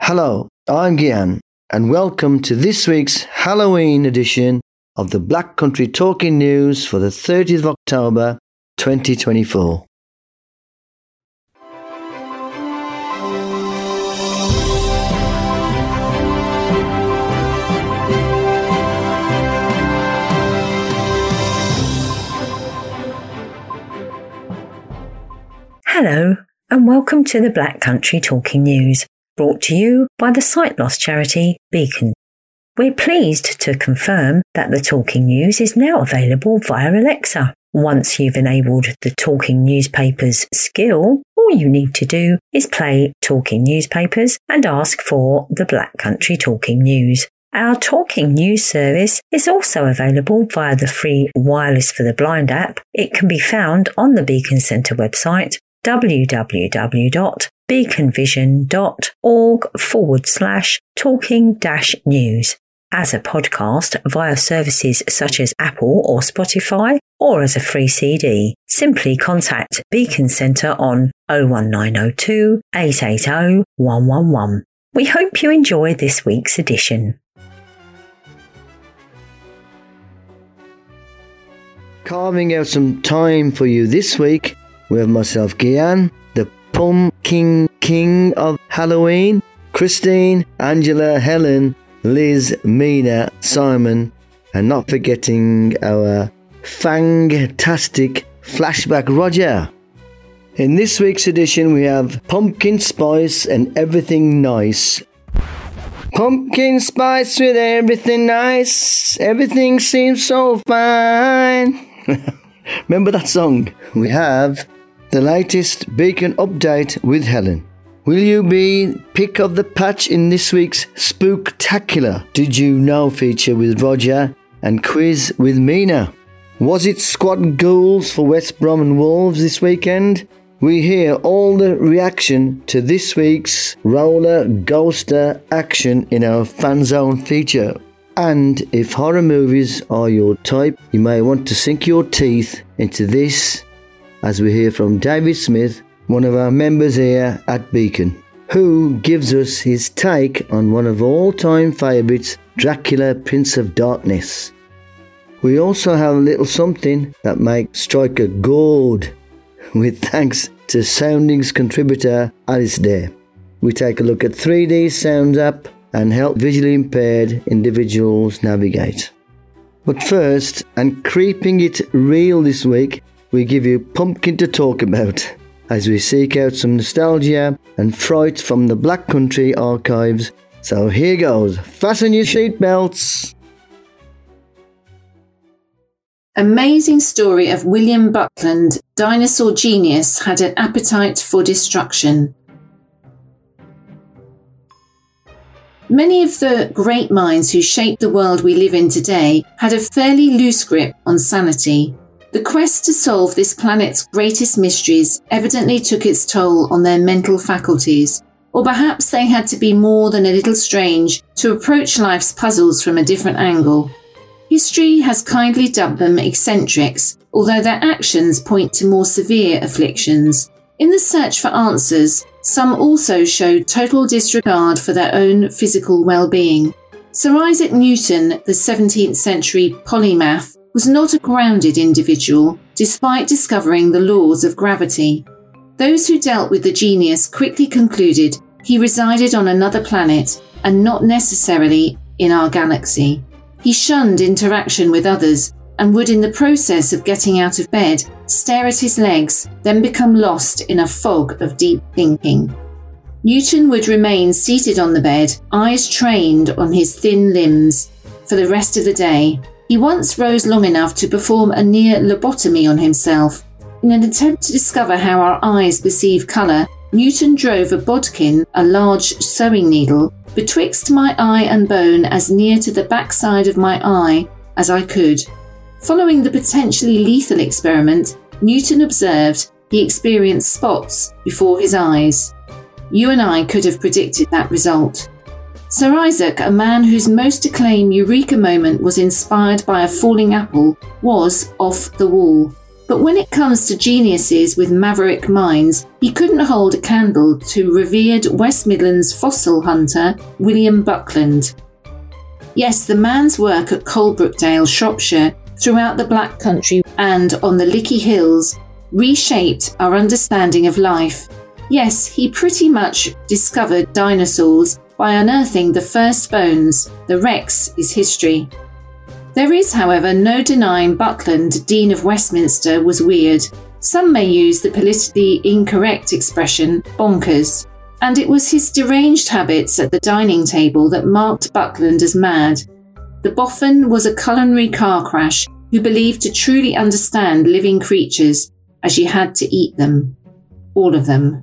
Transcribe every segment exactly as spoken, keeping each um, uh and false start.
Hello, I'm Gian, and welcome to this week's Halloween edition of the Black Country Talking News for the thirtieth of October, twenty twenty-four. Hello, and welcome to the Black Country Talking News, brought to you by the sight loss charity Beacon. We're pleased to confirm that the Talking News is now available via Alexa. Once you've enabled the Talking Newspapers skill, all you need to do is play Talking Newspapers and ask for the Black Country Talking News. Our Talking News service is also available via the free Wireless for the Blind app. It can be found on the Beacon Centre website, www.beaconvision.org forward slash talking dash news, as a podcast via services such as Apple or Spotify, or as a free C D. Simply contact Beacon Centre on oh one nine oh two, eight eight oh, one one one. We hope you enjoy this week's edition. Carving out some time for you this week, we have myself, Gian, the Pumpkin King of Halloween, Christine, Angela, Helen, Liz, Mina, Simon, and not forgetting our fantastic flashback Roger. In this week's edition, we have pumpkin spice and everything nice. Pumpkin spice with everything nice, everything seems so fine. Remember that song? We have the latest Beacon update with Helen. Will you be pick of the patch in this week's Spooktacular Did You Know feature with Roger and quiz with Mina? Was it squad goals for West Brom and Wolves this weekend? We hear all the reaction to this week's roller ghoster action in our fan zone feature. And if horror movies are your type, you may want to sink your teeth into this, as we hear from David Smith, one of our members here at Beacon, who gives us his take on one of all-time favourites, Dracula, Prince of Darkness. We also have a little something that makes strike a chord, with thanks to Soundings contributor Alice Dare. We take a look at three D Sounds app and help visually impaired individuals navigate. But first, and keeping it real this week, we give you Pumpkin to talk about, as we seek out some nostalgia and fright from the Black Country archives. So here goes, fasten your seatbelts. Amazing story of William Buckland, dinosaur genius, had an appetite for destruction. Many of the great minds who shaped the world we live in today had a fairly loose grip on sanity. The quest to solve this planet's greatest mysteries evidently took its toll on their mental faculties, or perhaps they had to be more than a little strange to approach life's puzzles from a different angle. History has kindly dubbed them eccentrics, although their actions point to more severe afflictions. In the search for answers, some also showed total disregard for their own physical well-being. Sir Isaac Newton, the seventeenth century polymath, was not a grounded individual, despite discovering the laws of gravity. Those who dealt with the genius quickly concluded he resided on another planet and not necessarily in our galaxy. He shunned interaction with others and would, in the process of getting out of bed, stare at his legs, then become lost in a fog of deep thinking. Newton would remain seated on the bed, eyes trained on his thin limbs, for the rest of the day. He once rose long enough to perform a near lobotomy on himself. In an attempt to discover how our eyes perceive colour, Newton drove a bodkin, a large sewing needle, betwixt my eye and bone as near to the backside of my eye as I could. Following the potentially lethal experiment, Newton observed he experienced spots before his eyes. You and I could have predicted that result. Sir Isaac, a man whose most acclaimed eureka moment was inspired by a falling apple, was off the wall. But when it comes to geniuses with maverick minds, he couldn't hold a candle to revered West Midlands fossil hunter William Buckland. Yes, the man's work at Coalbrookdale, Shropshire, throughout the Black Country and on the Lickey Hills reshaped our understanding of life. Yes, he pretty much discovered dinosaurs by unearthing the first bones. The Rex is history. There is, however, no denying Buckland, Dean of Westminster, was weird. Some may use the politically incorrect expression bonkers. And it was his deranged habits at the dining table that marked Buckland as mad. The Boffin was a culinary car crash who believed to truly understand living creatures as you had to eat them. All of them.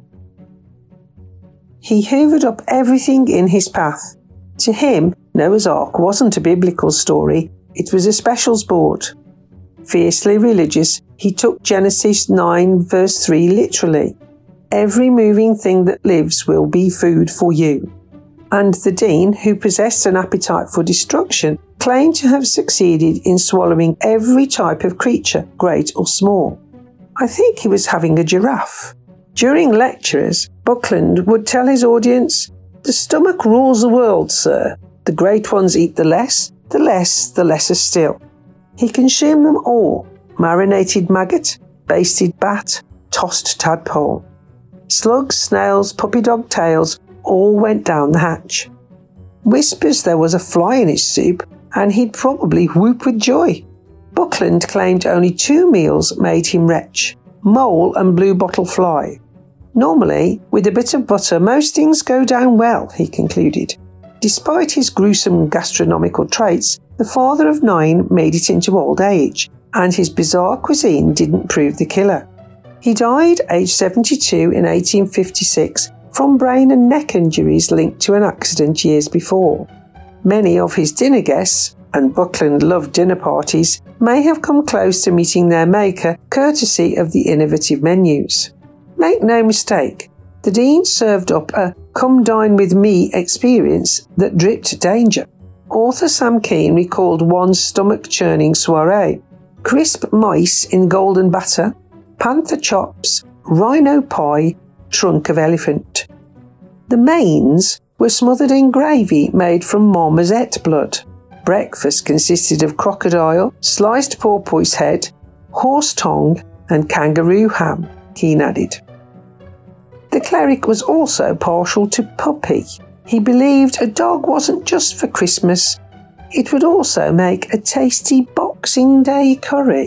He hoovered up everything in his path. To him, Noah's Ark wasn't a biblical story. It was a special sport. Fiercely religious, he took Genesis nine verse three literally. Every moving thing that lives will be food for you. And the Dean, who possessed an appetite for destruction, claimed to have succeeded in swallowing every type of creature, great or small. I think he was having a giraffe. During lectures, Buckland would tell his audience, "The stomach rules the world, sir. The great ones eat the less, the less, the lesser still." He consumed them all, marinated maggot, basted bat, tossed tadpole. Slugs, snails, puppy dog tails all went down the hatch. Whispers there was a fly in his soup, and he'd probably whoop with joy. Buckland claimed only two meals made him wretch, mole and blue bottle fly. Normally, with a bit of butter, most things go down well, he concluded. Despite his gruesome gastronomical traits, the father of nine made it into old age, and his bizarre cuisine didn't prove the killer. He died aged seventy-two in eighteen fifty-six from brain and neck injuries linked to an accident years before. Many of his dinner guests, and Buckland loved dinner parties, may have come close to meeting their maker courtesy of the innovative menus. Make no mistake, the Dean served up a come dine with me experience that dripped danger. Author Sam Keane recalled one stomach-churning soiree. Crisp mice in golden batter, panther chops, rhino pie, trunk of elephant. The mains were smothered in gravy made from marmoset blood. Breakfast consisted of crocodile, sliced porpoise head, horse tongue and kangaroo ham, Keane added. The cleric was also partial to puppy. He believed a dog wasn't just for Christmas, it would also make a tasty Boxing Day curry.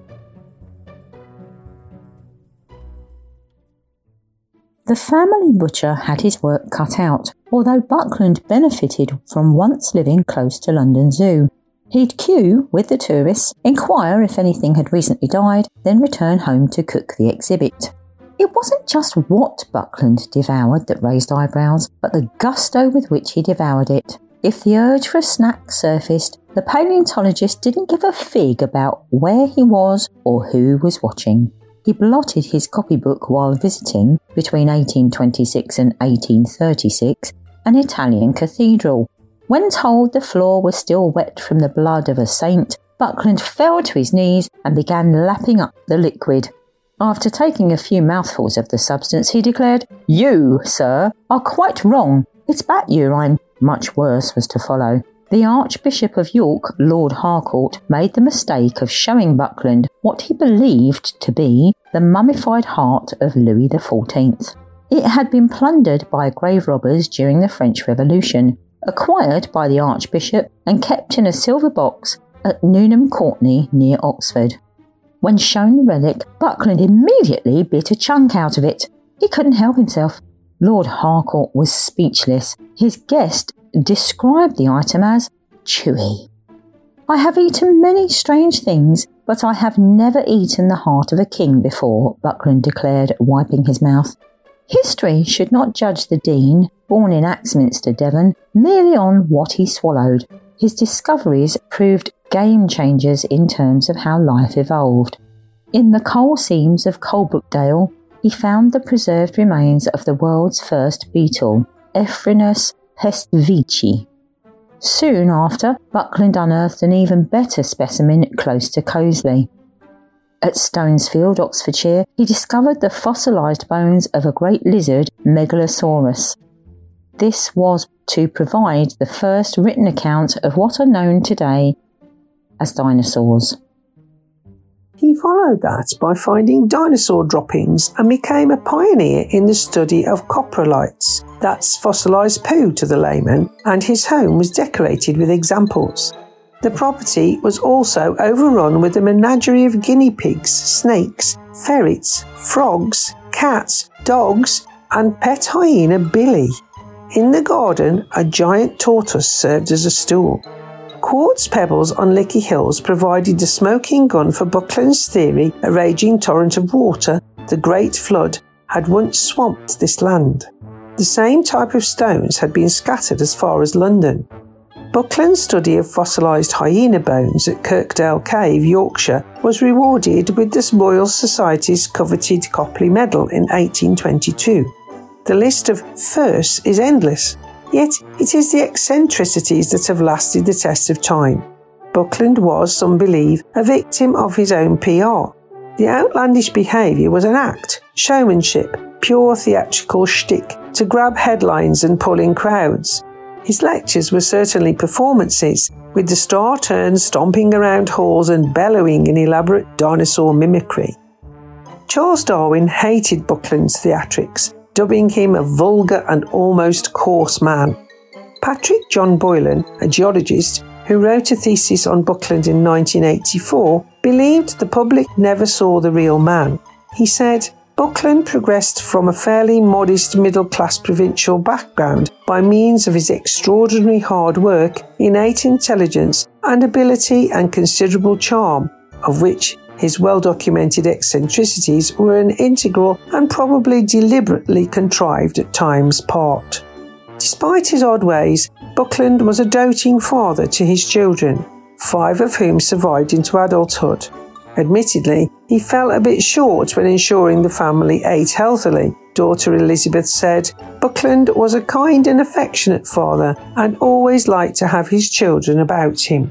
The family butcher had his work cut out, although Buckland benefited from once living close to London Zoo. He'd queue with the tourists, inquire if anything had recently died, then return home to cook the exhibit. It wasn't just what Buckland devoured that raised eyebrows, but the gusto with which he devoured it. If the urge for a snack surfaced, the paleontologist didn't give a fig about where he was or who was watching. He blotted his copybook while visiting, between eighteen twenty-six and eighteen thirty-six, an Italian cathedral. When told the floor was still wet from the blood of a saint, Buckland fell to his knees and began lapping up the liquid. After taking a few mouthfuls of the substance, he declared, "You, sir, are quite wrong. It's bat urine." Much worse was to follow. The Archbishop of York, Lord Harcourt, made the mistake of showing Buckland what he believed to be the mummified heart of Louis the fourteenth. It had been plundered by grave robbers during the French Revolution, acquired by the Archbishop and kept in a silver box at Newnham Courtney near Oxford. When shown the relic, Buckland immediately bit a chunk out of it. He couldn't help himself. Lord Harcourt was speechless. His guest described the item as chewy. "I have eaten many strange things, but I have never eaten the heart of a king before," Buckland declared, wiping his mouth. History should not judge the Dean, born in Axminster, Devon, merely on what he swallowed. His discoveries proved game changers in terms of how life evolved. In the coal seams of Coalbrookdale, he found the preserved remains of the world's first beetle, Ephrinus pestvici. Soon after, Buckland unearthed an even better specimen close to Coseley. at Stonesfield, Oxfordshire, he discovered the fossilised bones of a great lizard, Megalosaurus. This was to provide the first written account of what are known today as dinosaurs. He followed that by finding dinosaur droppings and became a pioneer in the study of coprolites, that's fossilised poo to the layman, and his home was decorated with examples. The property was also overrun with a menagerie of guinea pigs, snakes, ferrets, frogs, cats, dogs, and pet hyena Billy. In the garden, a giant tortoise served as a stool. Quartz pebbles on Lickey Hills provided the smoking gun for Buckland's theory a raging torrent of water, the Great Flood, had once swamped this land. The same type of stones had been scattered as far as London. Buckland's study of fossilised hyena bones at Kirkdale Cave, Yorkshire, was rewarded with the Royal Society's coveted Copley Medal in eighteen twenty-two. The list of firsts is endless, yet it is the eccentricities that have lasted the test of time. Buckland was, some believe, a victim of his own P R. The outlandish behaviour was an act, showmanship, pure theatrical shtick to grab headlines and pull in crowds. His lectures were certainly performances, with the star turns stomping around halls and bellowing in elaborate dinosaur mimicry. Charles Darwin hated Buckland's theatrics, dubbing him a vulgar and almost coarse man. Patrick John Boylan, a geologist who wrote a thesis on Buckland in nineteen eighty-four, believed the public never saw the real man. He said, Buckland progressed from a fairly modest middle-class provincial background by means of his extraordinary hard work, innate intelligence and ability and considerable charm, of which his well-documented eccentricities were an integral and probably deliberately contrived at times part. Despite his odd ways, Buckland was a doting father to his children, five of whom survived into adulthood. Admittedly, he fell a bit short when ensuring the family ate healthily. Daughter Elizabeth said, Buckland was a kind and affectionate father and always liked to have his children about him.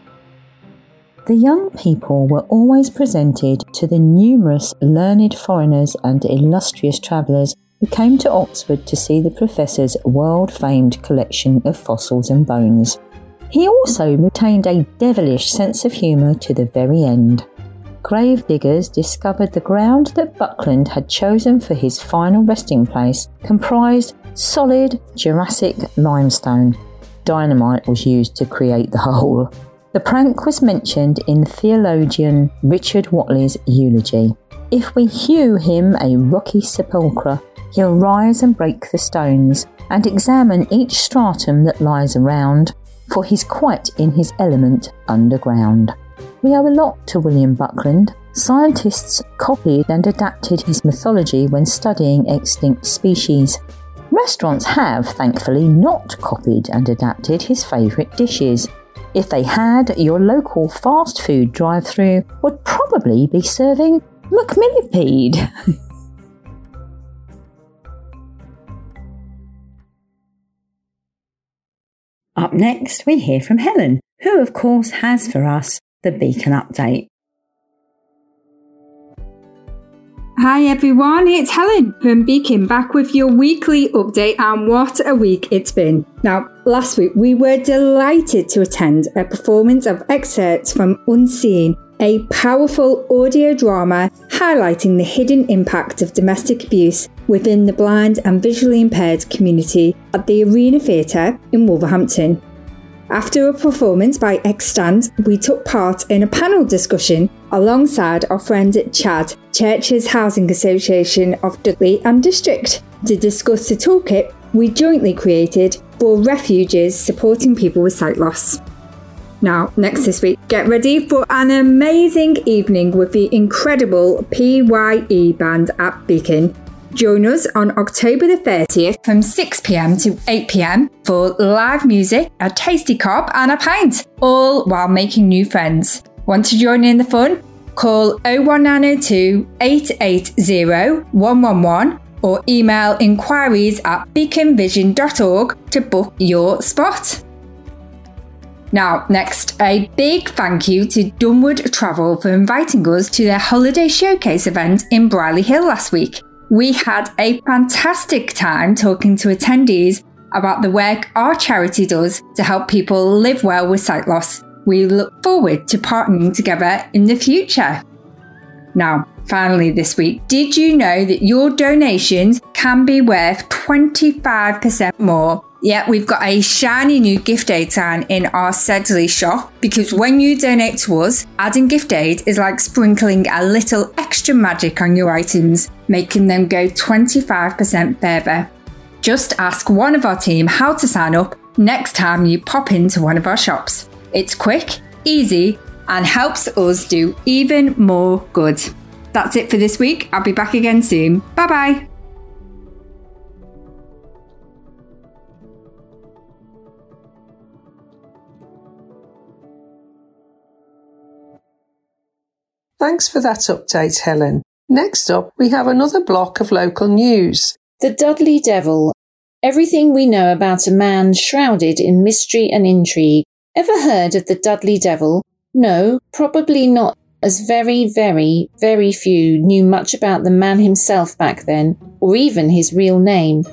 The young people were always presented to the numerous learned foreigners and illustrious travellers who came to Oxford to see the professor's world-famed collection of fossils and bones. He also retained a devilish sense of humour to the very end. Grave diggers discovered the ground that Buckland had chosen for his final resting place comprised solid Jurassic limestone. Dynamite was used to create the hole. The prank was mentioned in theologian Richard Whatley's eulogy. If we hew him a rocky sepulchre, he'll rise and break the stones, and examine each stratum that lies around, for he's quite in his element underground. We owe a lot to William Buckland. Scientists copied and adapted his mythology when studying extinct species. Restaurants have, thankfully, not copied and adapted his favourite dishes. If they had, your local fast food drive-thru would probably be serving McMillipede. Up next, we hear from Helen, who of course has for us the Beacon Update. Hi everyone, it's Helen from Beacon, back with your weekly update, and what a week it's been. Now, last week we were delighted to attend a performance of excerpts from Unseen, a powerful audio drama highlighting the hidden impact of domestic abuse within the blind and visually impaired community at the Arena Theatre in Wolverhampton. After a performance by Extant, we took part in a panel discussion alongside our friend Chad, Churches Housing Association of Dudley and District, to discuss the toolkit we jointly created for refuges supporting people with sight loss. Now, next this week, get ready for an amazing evening with the incredible P Y E band at Beacon. Join us on October the thirtieth from six p.m. to eight p.m. for live music, a tasty cob and a pint, all while making new friends. Want to join in the fun? Call oh one nine oh two, eight eight oh, one one one or email inquiries at beacon vision dot org to book your spot. Now, next, a big thank you to Dunwood Travel for inviting us to their holiday showcase event in Brierley Hill last week. We had a fantastic time talking to attendees about the work our charity does to help people live well with sight loss. We look forward to partnering together in the future. Now, finally this week, did you know that your donations can be worth twenty-five percent more? Yeah, we've got a shiny new gift aid sign in our Sedley shop, because when you donate to us, adding gift aid is like sprinkling a little extra magic on your items, making them go twenty-five percent further. Just ask one of our team how to sign up next time you pop into one of our shops. It's quick, easy, and helps us do even more good. That's it for this week. I'll be back again soon. Bye bye. Thanks for that update, Helen. Next up, we have another block of local news. The Dudley Devil. Everything we know about a man shrouded in mystery and intrigue. Ever heard of the Dudley Devil? No, probably not, as very, very, very few knew much about the man himself back then, or even his real name.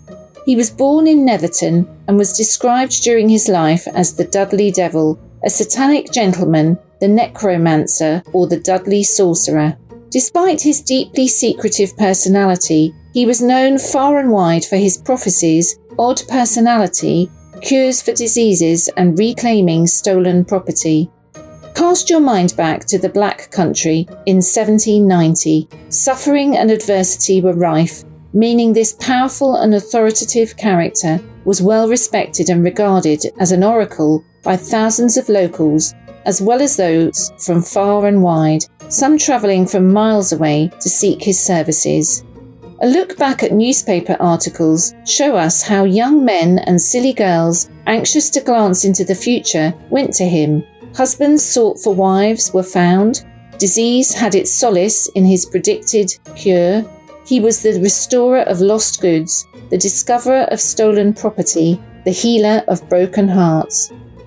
He was born in Netherton and was described during his life as the Dudley Devil, a satanic gentleman, the necromancer, or the Dudley sorcerer. Despite his deeply secretive personality, he was known far and wide for his prophecies, odd personality, cures for diseases, and reclaiming stolen property. Cast your mind back to the Black Country in seventeen ninety. Suffering and adversity were rife, meaning this powerful and authoritative character was well respected and regarded as an oracle by thousands of locals, as well as those from far and wide, some travelling from miles away to seek his services. A look back at newspaper articles show us how young men and silly girls, anxious to glance into the future, went to him. Husbands sought for wives were found. Disease had its solace in his predicted cure. He was the restorer of lost goods, the discoverer of stolen property, the healer of broken hearts.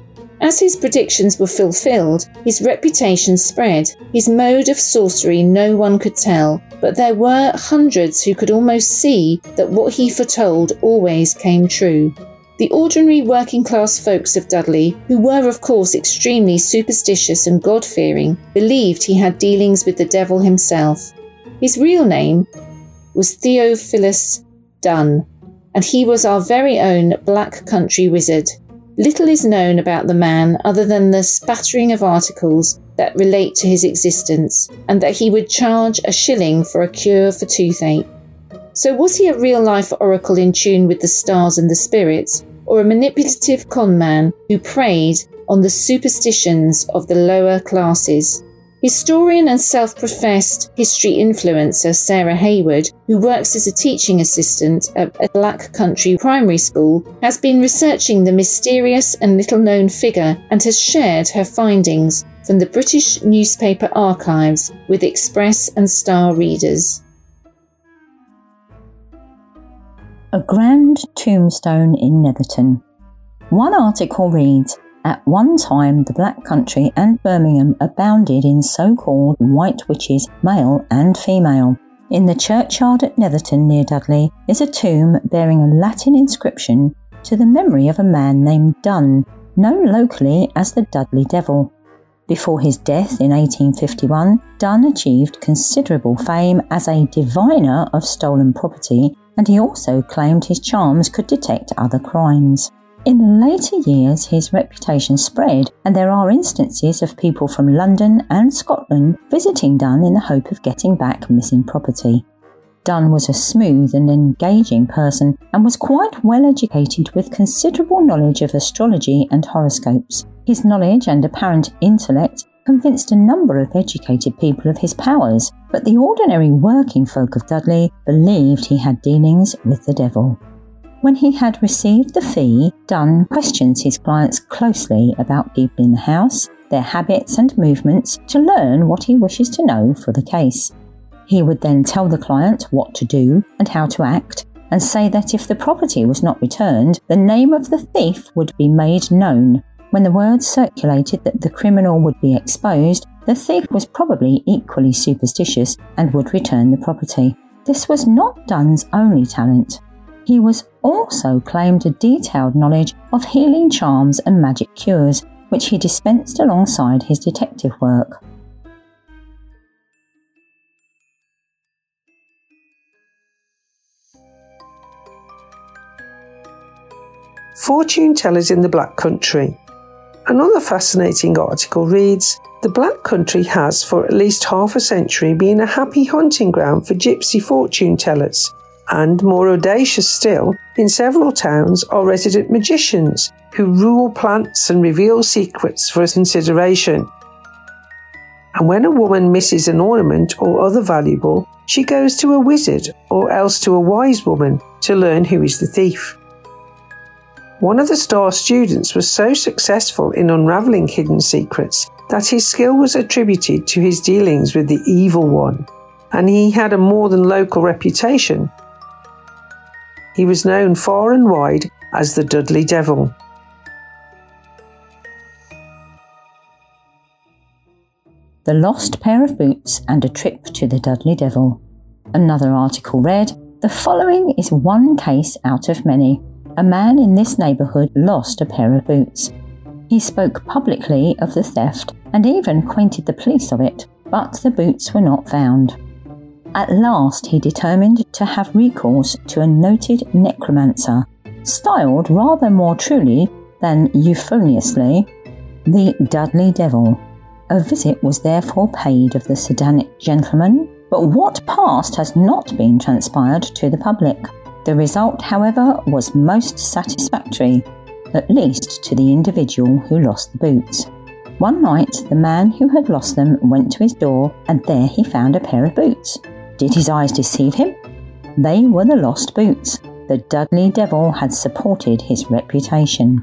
As his predictions were fulfilled, his reputation spread. His mode of sorcery no one could tell, but there were hundreds who could almost see that what he foretold always came true. The ordinary working-class folks of Dudley, who were of course extremely superstitious and God-fearing, believed he had dealings with the devil himself. His real name was Theophilus Dunn, and he was our very own Black Country wizard. Little is known about the man other than the spattering of articles that relate to his existence, and that he would charge a shilling for a cure for toothache. So was he a real-life oracle in tune with the stars and the spirits, or a manipulative con man who preyed on the superstitions of the lower classes? Historian and self-professed history influencer Sarah Hayward, who works as a teaching assistant at a Black Country primary school, has been researching the mysterious and little-known figure and has shared her findings from the British newspaper archives with Express and Star readers. A grand tombstone in Netherton. One article reads, "At one time the Black Country and Birmingham abounded in so-called white witches, male and female. In the churchyard at Netherton near Dudley is a tomb bearing a Latin inscription to the memory of a man named Dunn, known locally as the Dudley Devil. Before his death in eighteen fifty-one, Dunn achieved considerable fame as a diviner of stolen property, and he also claimed his charms could detect other crimes. In later years, his reputation spread, and there are instances of people from London and Scotland visiting Dunn in the hope of getting back missing property. Dunn was a smooth and engaging person and was quite well educated with considerable knowledge of astrology and horoscopes. His knowledge and apparent intellect convinced a number of educated people of his powers, but the ordinary working folk of Dudley believed he had dealings with the devil. When he had received the fee, Dunn questions his clients closely about people in the house, their habits and movements to learn what he wishes to know for the case. He would then tell the client what to do and how to act, and say that if the property was not returned, the name of the thief would be made known. When the word circulated that the criminal would be exposed, the thief was probably equally superstitious and would return the property. This was not Dunn's only talent. He was also claimed a detailed knowledge of healing charms and magic cures, which he dispensed alongside his detective work. Fortune tellers in the Black Country. Another fascinating article reads, "The Black Country has for at least half a century been a happy hunting ground for gypsy fortune tellers, and more audacious still, in several towns are resident magicians who rule plants and reveal secrets for consideration. And when a woman misses an ornament or other valuable, she goes to a wizard or else to a wise woman to learn who is the thief." One of the star students was so successful in unravelling hidden secrets that his skill was attributed to his dealings with the evil one, and he had a more than local reputation. He was known far and wide as the Dudley Devil. The Lost Pair of Boots and a Trip to the Dudley Devil. Another article read, "The following is one case out of many. A man in this neighbourhood lost a pair of boots. He spoke publicly of the theft and even acquainted the police of it, but the boots were not found. At last he determined to have recourse to a noted necromancer, styled rather more truly than euphoniously the Dudley Devil. A visit was therefore paid of the Sedanic gentleman, but what passed has not been transpired to the public. The result, however, was most satisfactory, at least to the individual who lost the boots. One night, the man who had lost them went to his door, and there he found a pair of boots. Did his eyes deceive him? They were the lost boots. The Dudley Devil had supported his reputation."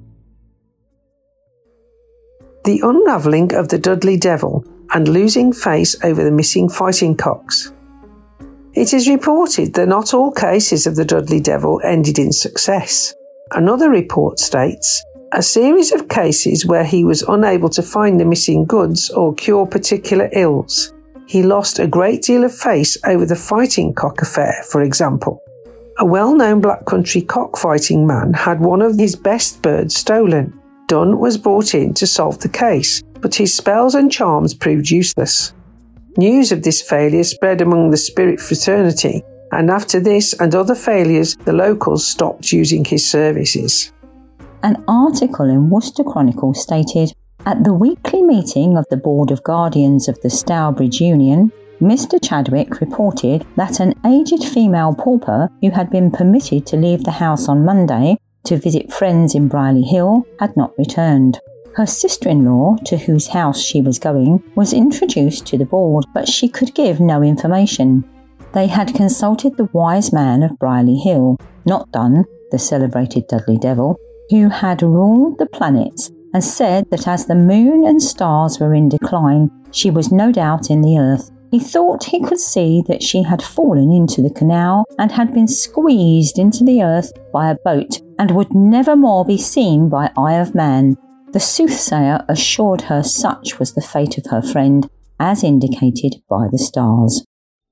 The unravelling of the Dudley Devil and losing face over the missing fighting cocks. It is reported that not all cases of the Dudley Devil ended in success. Another report states, a series of cases where he was unable to find the missing goods or cure particular ills. He lost a great deal of face over the fighting cock affair, for example. A well-known Black Country cockfighting man had one of his best birds stolen. Dunn was brought in to solve the case, but his spells and charms proved useless. News of this failure spread among the spirit fraternity, and after this and other failures, the locals stopped using his services. An article in Worcester Chronicle stated, "At the weekly meeting of the Board of Guardians of the Stourbridge Union, Mister Chadwick reported that an aged female pauper who had been permitted to leave the house on Monday to visit friends in Brierley Hill had not returned. Her sister-in-law, to whose house she was going, was introduced to the board, but she could give no information. They had consulted the wise man of Brierley Hill, not Dunn, the celebrated Dudley Devil, who had ruled the planets, and said that as the moon and stars were in decline, she was no doubt in the earth. He thought he could see that she had fallen into the canal and had been squeezed into the earth by a boat, and would never more be seen by eye of man. The soothsayer assured her such was the fate of her friend, as indicated by the stars."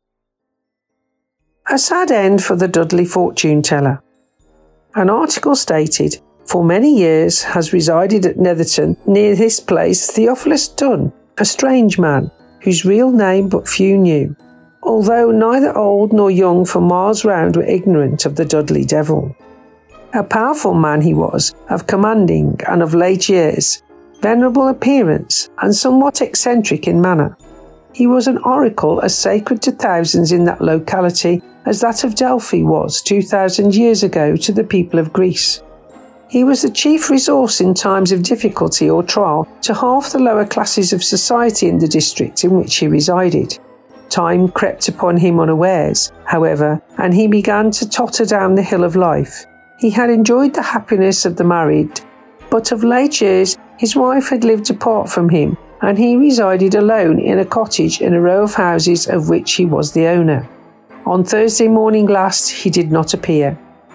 A sad end for the Dudley fortune teller. An article stated, "For many years has resided at Netherton, near this place, Theophilus Dunn, a strange man, whose real name but few knew, although neither old nor young for miles round were ignorant of the Dudley Devil. A powerful man he was, of commanding and of late years, venerable appearance, and somewhat eccentric in manner. He was an oracle as sacred to thousands in that locality as that of Delphi was two thousand years ago to the people of Greece. He was the chief resource in times of difficulty or trial to half the lower classes of society in the district in which he resided. Time crept upon him unawares, however, and he began to totter down the hill of life. He had enjoyed the happiness of the married, but of late years his wife had lived apart from him, and he resided alone in a cottage in a row of houses of which he was the owner. On Thursday morning last he did not appear.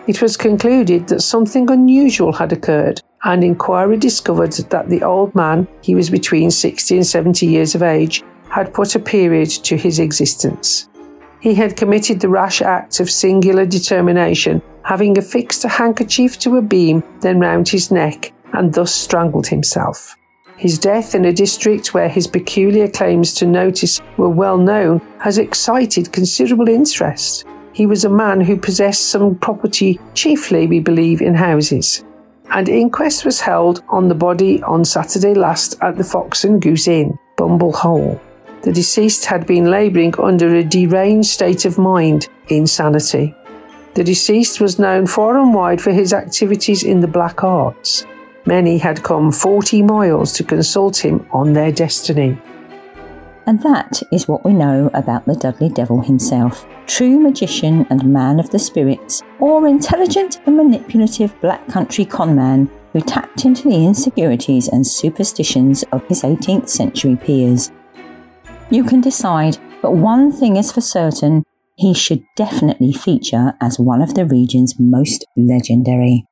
It was concluded that something unusual had occurred, and inquiry discovered that the old man, he was between sixty and seventy years of age, had put a period to his existence. He had committed the rash act of singular determination, having affixed a handkerchief to a beam, then round his neck, and thus strangled himself. His death in a district where his peculiar claims to notice were well known has excited considerable interest. He was a man who possessed some property, chiefly, we believe, in houses. An inquest was held on the body on Saturday last at the Fox and Goose Inn, Bumble Hole. The deceased had been labouring under a deranged state of mind, insanity. The deceased was known far and wide for his activities in the black arts. Many had come forty miles to consult him on their destiny. And that is what we know about the Dudley Devil himself, true magician and man of the spirits, or intelligent and manipulative black country conman who tapped into the insecurities and superstitions of his eighteenth century peers. You can decide, but one thing is for certain, he should definitely feature as one of the region's most legendary.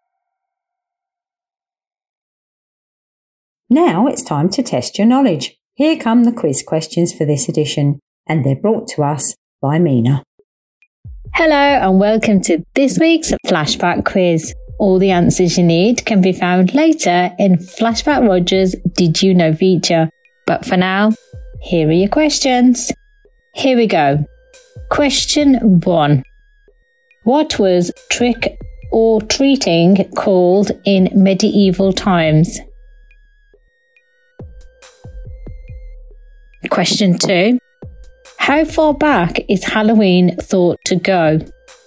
Now it's time to test your knowledge. Here come the quiz questions for this edition, and they're brought to us by Mina. Hello and welcome to this week's Flashback Quiz. All the answers you need can be found later in Flashback Roger's Did You Know feature. But for now, here are your questions. Here we go. Question one. What was trick or treating called in medieval times? Question two. How far back is Halloween thought to go?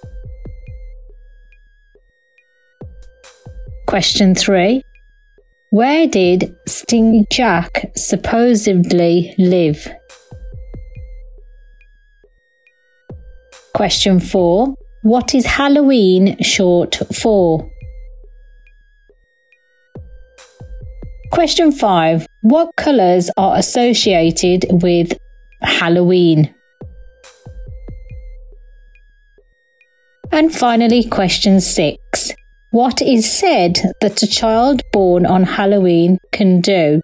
Question three. Where did Sting Jack supposedly live? Question four. What is Halloween short for? Question five. What colours are associated with Halloween? And finally, question six. What is said that a child born on Halloween can do?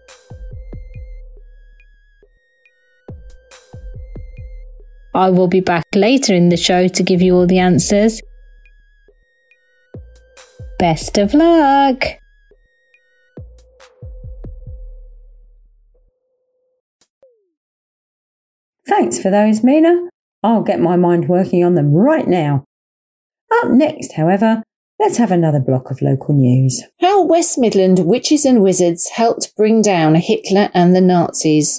I will be back later in the show to give you all the answers. Best of luck! Thanks for those, Mina. I'll get my mind working on them right now. Up next, however, let's have another block of local news. How West Midland witches and wizards helped bring down Hitler and the Nazis.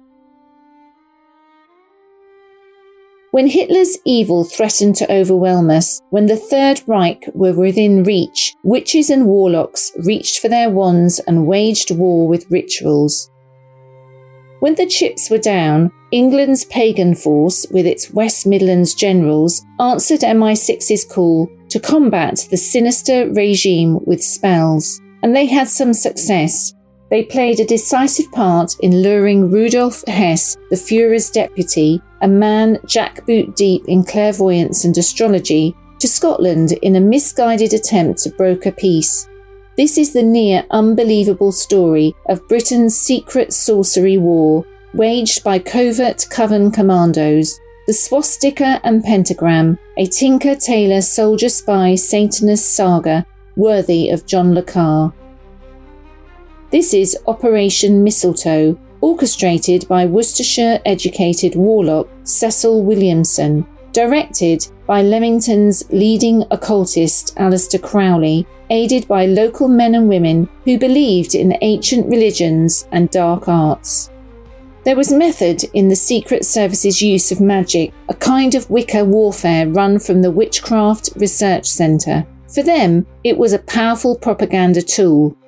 When Hitler's evil threatened to overwhelm us, when the Third Reich were within reach, witches and warlocks reached for their wands and waged war with rituals. When the chips were down, England's pagan force, with its West Midlands generals, answered M I six's call to combat the sinister regime with spells, and they had some success. They played a decisive part in luring Rudolf Hess, the Führer's deputy, a man jackboot deep in clairvoyance and astrology, to Scotland in a misguided attempt to broker peace. This is the near unbelievable story of Britain's secret sorcery war, waged by covert coven commandos, the swastika and pentagram, a Tinker Tailor soldier spy Satanist saga worthy of John le Carre. This is Operation Mistletoe, orchestrated by Worcestershire-educated warlock Cecil Williamson, directed by Leamington's leading occultist Aleister Crowley, aided by local men and women who believed in ancient religions and dark arts. There was method in the Secret Service's use of magic, a kind of Wicca warfare run from the Witchcraft Research Centre. For them, it was a powerful propaganda tool.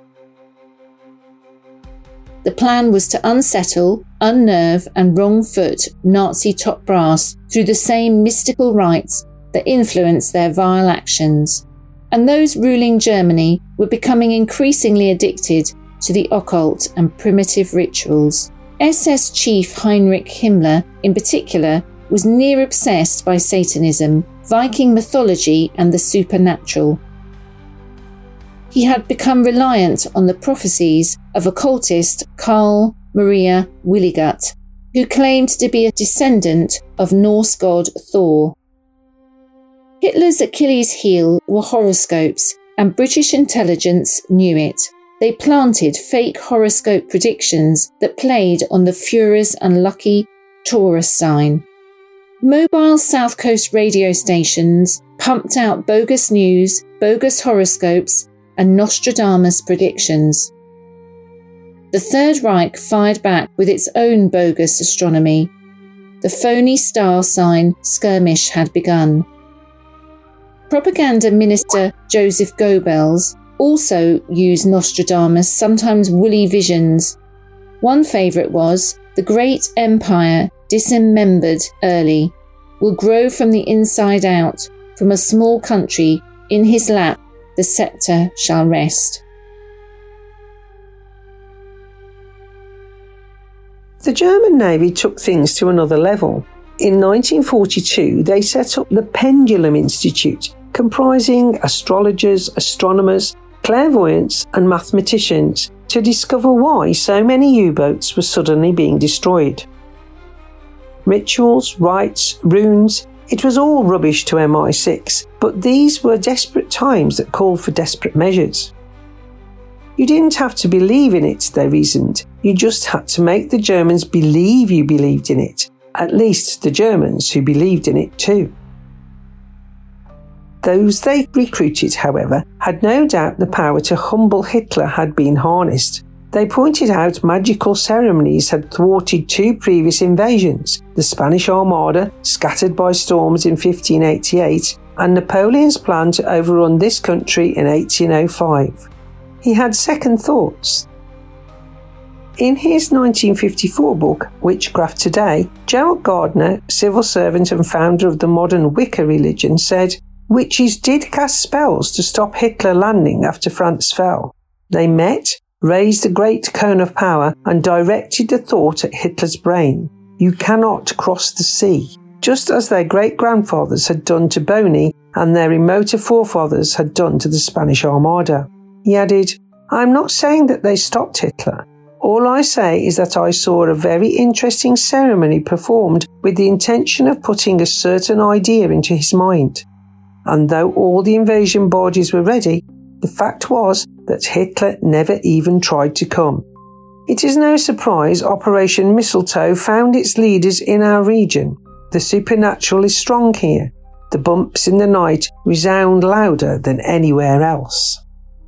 The plan was to unsettle, unnerve and wrong-foot Nazi top brass through the same mystical rites that influenced their vile actions. And those ruling Germany were becoming increasingly addicted to the occult and primitive rituals. S S Chief Heinrich Himmler, in particular, was near obsessed by Satanism, Viking mythology and the supernatural. He had become reliant on the prophecies of occultist Carl Maria Willigut, who claimed to be a descendant of Norse god Thor. Hitler's Achilles heel were horoscopes, and British intelligence knew it. They planted fake horoscope predictions that played on the Führer's unlucky Taurus sign. Mobile South Coast radio stations pumped out bogus news, bogus horoscopes, and Nostradamus predictions. The Third Reich fired back with its own bogus astronomy. The phony star sign skirmish had begun. Propaganda Minister Joseph Goebbels also used Nostradamus' sometimes woolly visions. One favourite was, "The great empire, dismembered early, will grow from the inside out. From a small country, in his lap, the sceptre shall rest." The German Navy took things to another level. In nineteen forty-two, they set up the Pendulum Institute, comprising astrologers, astronomers, clairvoyants and mathematicians, to discover why so many U-boats were suddenly being destroyed. Rituals, rites, runes, it was all rubbish to M I six, but these were desperate times that called for desperate measures. You didn't have to believe in it, they reasoned. You just had to make the Germans believe you believed in it, at least the Germans who believed in it too. Those they recruited, however, had no doubt the power to humble Hitler had been harnessed. They pointed out magical ceremonies had thwarted two previous invasions, the Spanish Armada, scattered by storms in fifteen eighty-eight, and Napoleon's plan to overrun this country in eighteen oh five. He had second thoughts. In his nineteen fifty-four book, Witchcraft Today, Gerald Gardner, civil servant and founder of the modern Wicca religion, said, "Witches did cast spells to stop Hitler landing after France fell. They met, raised the great cone of power, and directed the thought at Hitler's brain. You cannot cross the sea, just as their great-grandfathers had done to Boney and their remoter forefathers had done to the Spanish Armada." He added, "I'm not saying that they stopped Hitler. All I say is that I saw a very interesting ceremony performed with the intention of putting a certain idea into his mind. And though all the invasion barges were ready, the fact was that Hitler never even tried to come. It is no surprise Operation Mistletoe found its leaders in our region. The supernatural is strong here. The bumps in the night resound louder than anywhere else."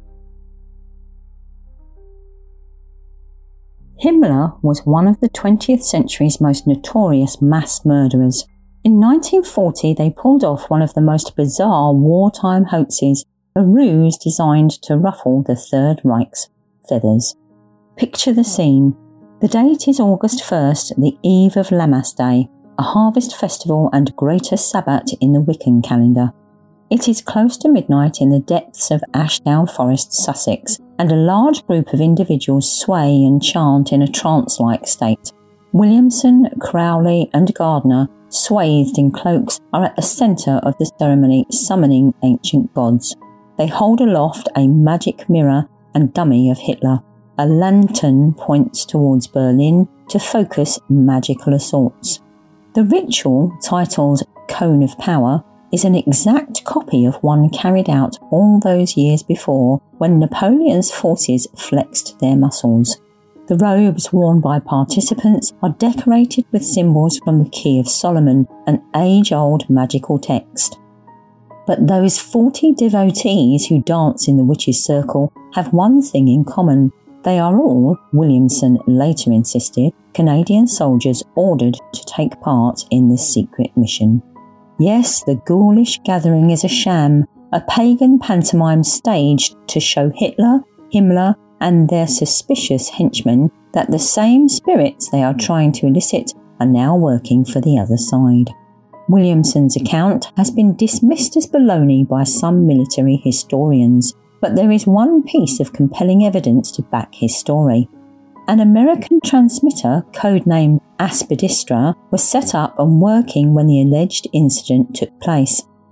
Himmler was one of the twentieth century's most notorious mass murderers. In nineteen forty, they pulled off one of the most bizarre wartime hoaxes, a ruse designed to ruffle the Third Reich's feathers. Picture the scene. The date is August first, the eve of Lammas Day, a harvest festival and greater Sabbat in the Wiccan calendar. It is close to midnight in the depths of Ashdown Forest, Sussex, and a large group of individuals sway and chant in a trance-like state. Williamson, Crowley and Gardner, swathed in cloaks, are at the centre of the ceremony summoning ancient gods. They hold aloft a magic mirror and dummy of Hitler. A lantern points towards Berlin to focus magical assaults. The ritual, titled Cone of Power, is an exact copy of one carried out all those years before when Napoleon's forces flexed their muscles. The robes worn by participants are decorated with symbols from the Key of Solomon, an age-old magical text. But those forty devotees who dance in the witches' circle have one thing in common. They are all, Williamson later insisted, Canadian soldiers ordered to take part in this secret mission. Yes, the ghoulish gathering is a sham, a pagan pantomime staged to show Hitler, Himmler and their suspicious henchmen that the same spirits they are trying to elicit are now working for the other side. Williamson's account has been dismissed as baloney by some military historians, but there is one piece of compelling evidence to back his story. An American transmitter, codenamed Aspidistra, was set up and working when the alleged incident took place.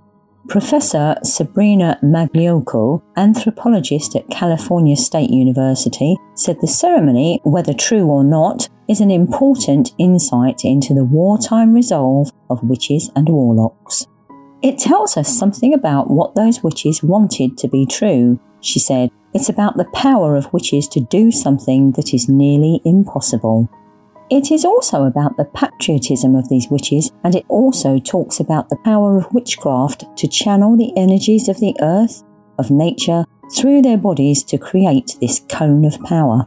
Professor Sabrina Magliocco, anthropologist at California State University, said the ceremony, whether true or not, is an important insight into the wartime resolve of witches and warlocks. It tells us something about what those witches wanted to be true, she said. It's about the power of witches to do something that is nearly impossible. It is also about the patriotism of these witches, and it also talks about the power of witchcraft to channel the energies of the earth, of nature, through their bodies to create this cone of power.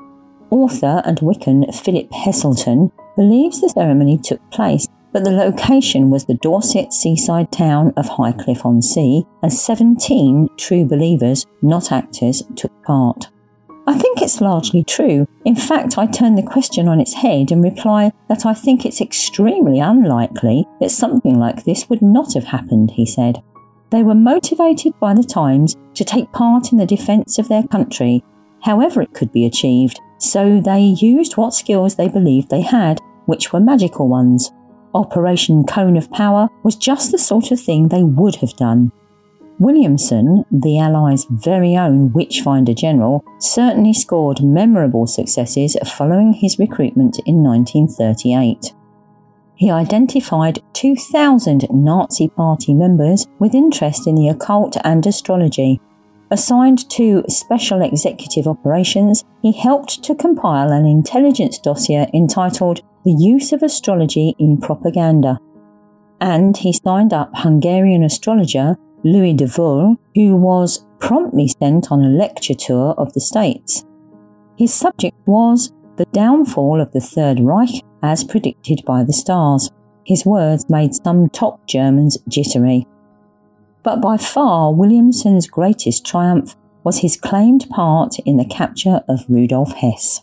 Author and Wiccan Philip Heselton believes the ceremony took place, but the location was the Dorset seaside town of Highcliffe-on-Sea, and seventeen true believers, not actors, took part. I think it's largely true. In fact, I turn the question on its head and reply that I think it's extremely unlikely that something like this would not have happened, he said. They were motivated by the times to take part in the defence of their country, however it could be achieved, so they used what skills they believed they had, which were magical ones. Operation Cone of Power was just the sort of thing they would have done. Williamson, the Allies' very own Witchfinder General, certainly scored memorable successes following his recruitment in nineteen thirty-eight. He identified two thousand Nazi Party members with interest in the occult and astrology. Assigned to Special Executive Operations, he helped to compile an intelligence dossier entitled The Use of Astrology in Propaganda. And he signed up Hungarian astrologer Louis de Vul, who was promptly sent on a lecture tour of the States. His subject was the downfall of the Third Reich as predicted by the stars. His words made some top Germans jittery. But by far Williamson's greatest triumph was his claimed part in the capture of Rudolf Hess.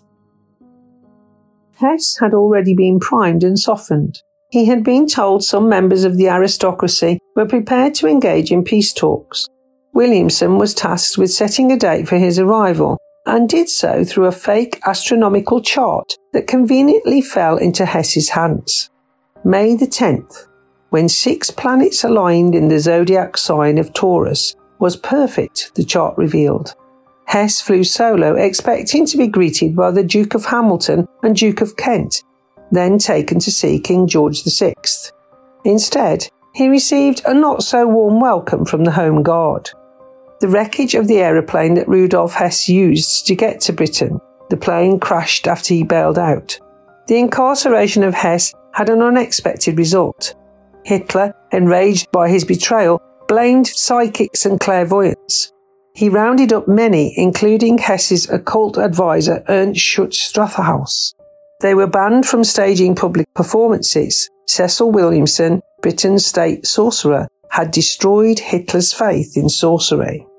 Hess had already been primed and softened. He had been told some members of the aristocracy were prepared to engage in peace talks. Williamson was tasked with setting a date for his arrival, and did so through a fake astronomical chart that conveniently fell into Hess's hands. May the tenth, when six planets aligned in the zodiac sign of Taurus, was perfect, the chart revealed. Hess flew solo, expecting to be greeted by the Duke of Hamilton and Duke of Kent, then taken to see King George the Sixth. Instead, he received a not-so-warm welcome from the Home Guard. The wreckage of the aeroplane that Rudolf Hess used to get to Britain, the plane crashed after he bailed out. The incarceration of Hess had an unexpected result. Hitler, enraged by his betrayal, blamed psychics and clairvoyants. He rounded up many, including Hess's occult advisor Ernst Schutzstrathaus. They were banned from staging public performances. Cecil Williamson, Britain's state sorcerer, had destroyed Hitler's faith in sorcery.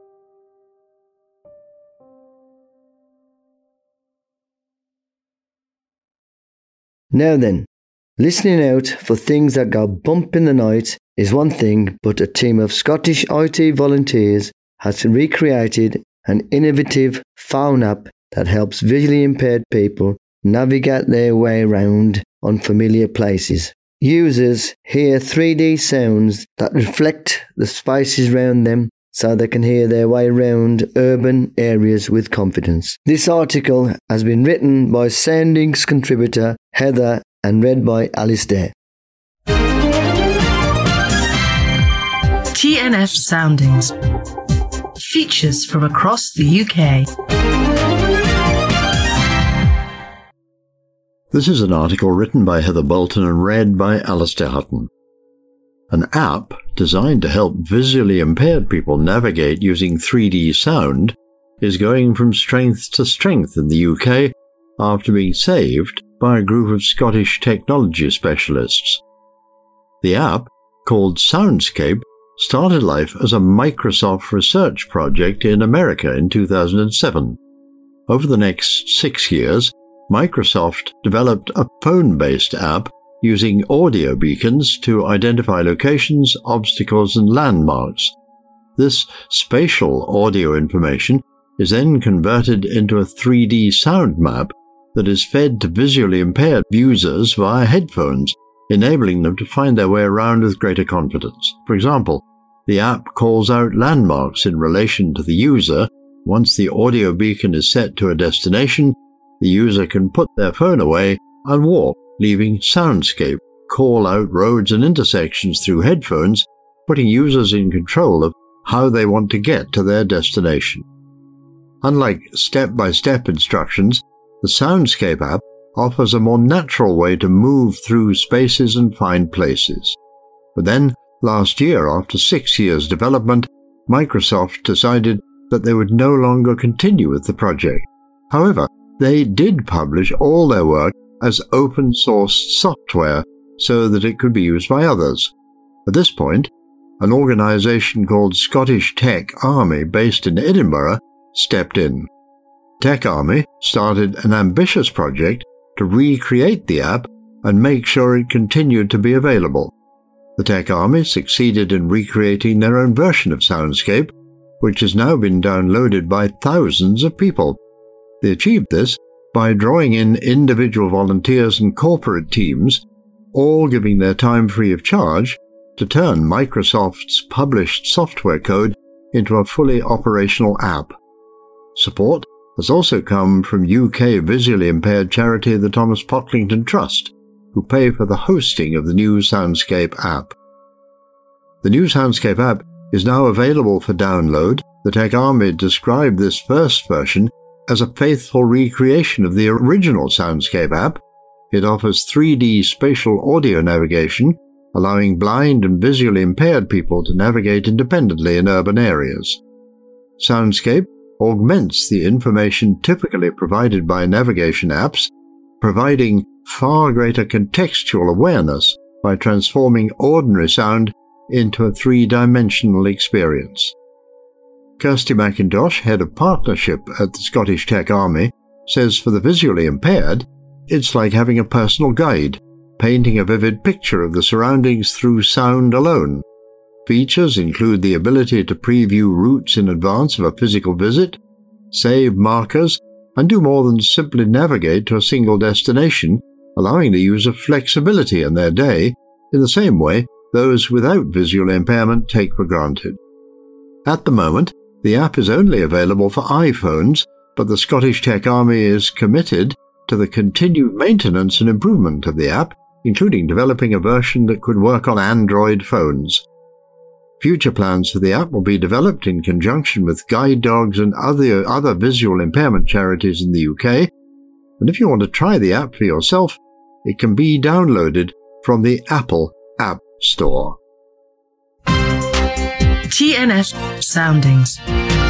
Now then, listening out for things that go bump in the night is one thing, but a team of Scottish I T volunteers has recreated an innovative phone app that helps visually impaired people navigate their way around unfamiliar places. Users hear three D sounds that reflect the spaces around them so they can hear their way around urban areas with confidence. This article has been written by Soundings contributor Heather and read by Alistair. T N F Soundings. Features from across the U K. This is an article written by Heather Bolton and read by Alistair Hutton. An app designed to help visually impaired people navigate using three D sound is going from strength to strength in the U K after being saved by a group of Scottish technology specialists. The app, called Soundscape, started life as a Microsoft research project in America in two thousand seven. Over the next six years, Microsoft developed a phone-based app using audio beacons to identify locations, obstacles, and landmarks. This spatial audio information is then converted into a three D sound map that is fed to visually impaired users via headphones, enabling them to find their way around with greater confidence. For example, The app calls out landmarks in relation to the user. Once the audio beacon is set to a destination, the user can put their phone away and walk, leaving Soundscape call out roads and intersections through headphones, putting users in control of how they want to get to their destination. Unlike step-by-step instructions, the Soundscape app offers a more natural way to move through spaces and find places. But then, last year, after six years' development, Microsoft decided that they would no longer continue with the project. However, they did publish all their work as open-source software so that it could be used by others. At this point, an organisation called Scottish Tech Army, based in Edinburgh, stepped in. Tech Army started an ambitious project to recreate the app and make sure it continued to be available. The Tech Army succeeded in recreating their own version of Soundscape, which has now been downloaded by thousands of people. They achieved this by drawing in individual volunteers and corporate teams, all giving their time free of charge, to turn Microsoft's published software code into a fully operational app. Support has also come from U K visually impaired charity the Thomas Pocklington Trust, who pay for the hosting of the new Soundscape app. The new Soundscape app is now available for download. The Tech Army described this first version as a faithful recreation of the original Soundscape app. It offers three D spatial audio navigation, allowing blind and visually impaired people to navigate independently in urban areas. Soundscape augments the information typically provided by navigation apps, providing far greater contextual awareness by transforming ordinary sound into a three-dimensional experience. Kirsty McIntosh, head of partnership at the Scottish Tech Army, says for the visually impaired, it's like having a personal guide, painting a vivid picture of the surroundings through sound alone. Features include the ability to preview routes in advance of a physical visit, save markers, and do more than simply navigate to a single destination, allowing the user flexibility in their day in the same way those without visual impairment take for granted. At the moment, the app is only available for iPhones, but the Scottish Tech Army is committed to the continued maintenance and improvement of the app, including developing a version that could work on Android phones. Future plans for the app will be developed in conjunction with Guide Dogs and other, other visual impairment charities in the U K, and if you want to try the app for yourself, it can be downloaded from the Apple App Store. T N S Soundings.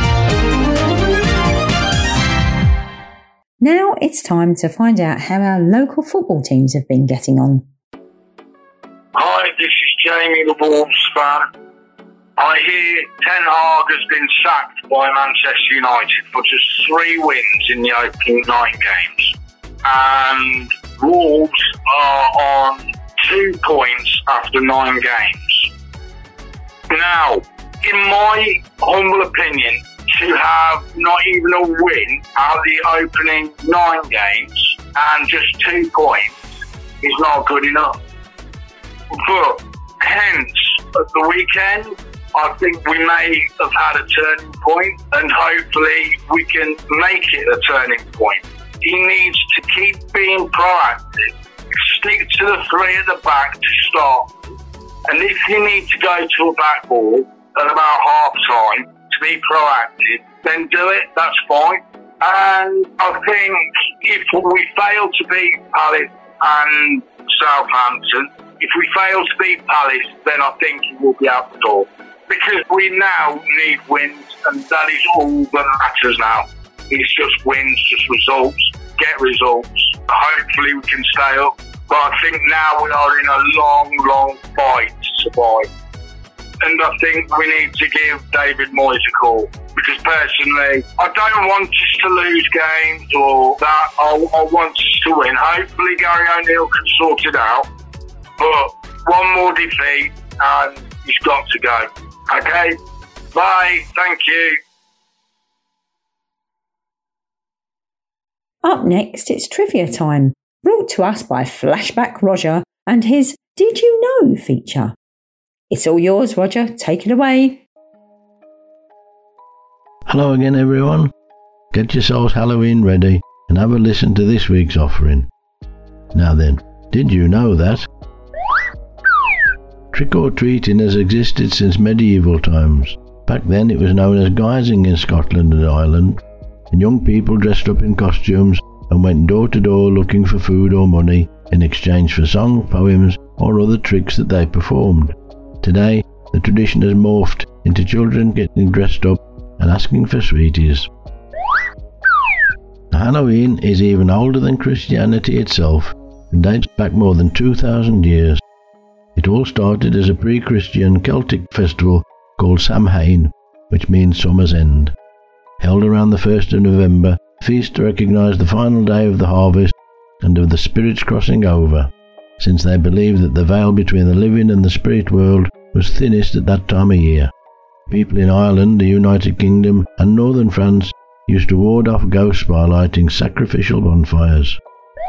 Now it's time to find out how our local football teams have been getting on. Hi, this is Jamie, the Wolves fan. I hear Ten Hag has been sacked by Manchester United for just three wins in the opening nine games. And Wolves are on two points after nine games. Now, in my humble opinion, to have not even a win out of the opening nine games and just two points is not good enough. But hence, at the weekend, I think we may have had a turning point, and hopefully we can make it a turning point. He needs to keep being proactive, stick to the three at the back to start, and if you need to go to a back ball at about half time to be proactive, then do it, that's fine. And I think if we fail to beat Palace and Southampton, if we fail to beat Palace, then I think it will be out the door. Because we now need wins, and that is all that matters now. It's just wins, just results, get results. Hopefully we can stay up. But I think now we are in a long, long fight to survive. And I think we need to give David Moyes a call. Because personally, I don't want us to lose games or that. I, I want us to win. Hopefully Gary O'Neill can sort it out. But one more defeat and he's got to go. Okay? Bye. Thank you. Up next, it's trivia time, brought to us by Flashback Roger and his Did You Know feature. It's all yours, Roger. Take it away. Hello again, everyone. Get yourselves Halloween ready and have a listen to this week's offering. Now then, did you know that trick-or-treating has existed since medieval times? Back then it was known as guising in Scotland and Ireland, and young people dressed up in costumes and went door to door looking for food or money in exchange for song, poems or other tricks that they performed. Today, the tradition has morphed into children getting dressed up and asking for sweeties. Halloween is even older than Christianity itself and dates back more than two thousand years. It all started as a pre-Christian Celtic festival called Samhain, which means summer's end. Held around the first of November, the feast recognised the final day of the harvest and of the spirits crossing over, since they believed that the veil between the living and the spirit world was thinnest at that time of year. People in Ireland, the United Kingdom and northern France used to ward off ghosts by lighting sacrificial bonfires.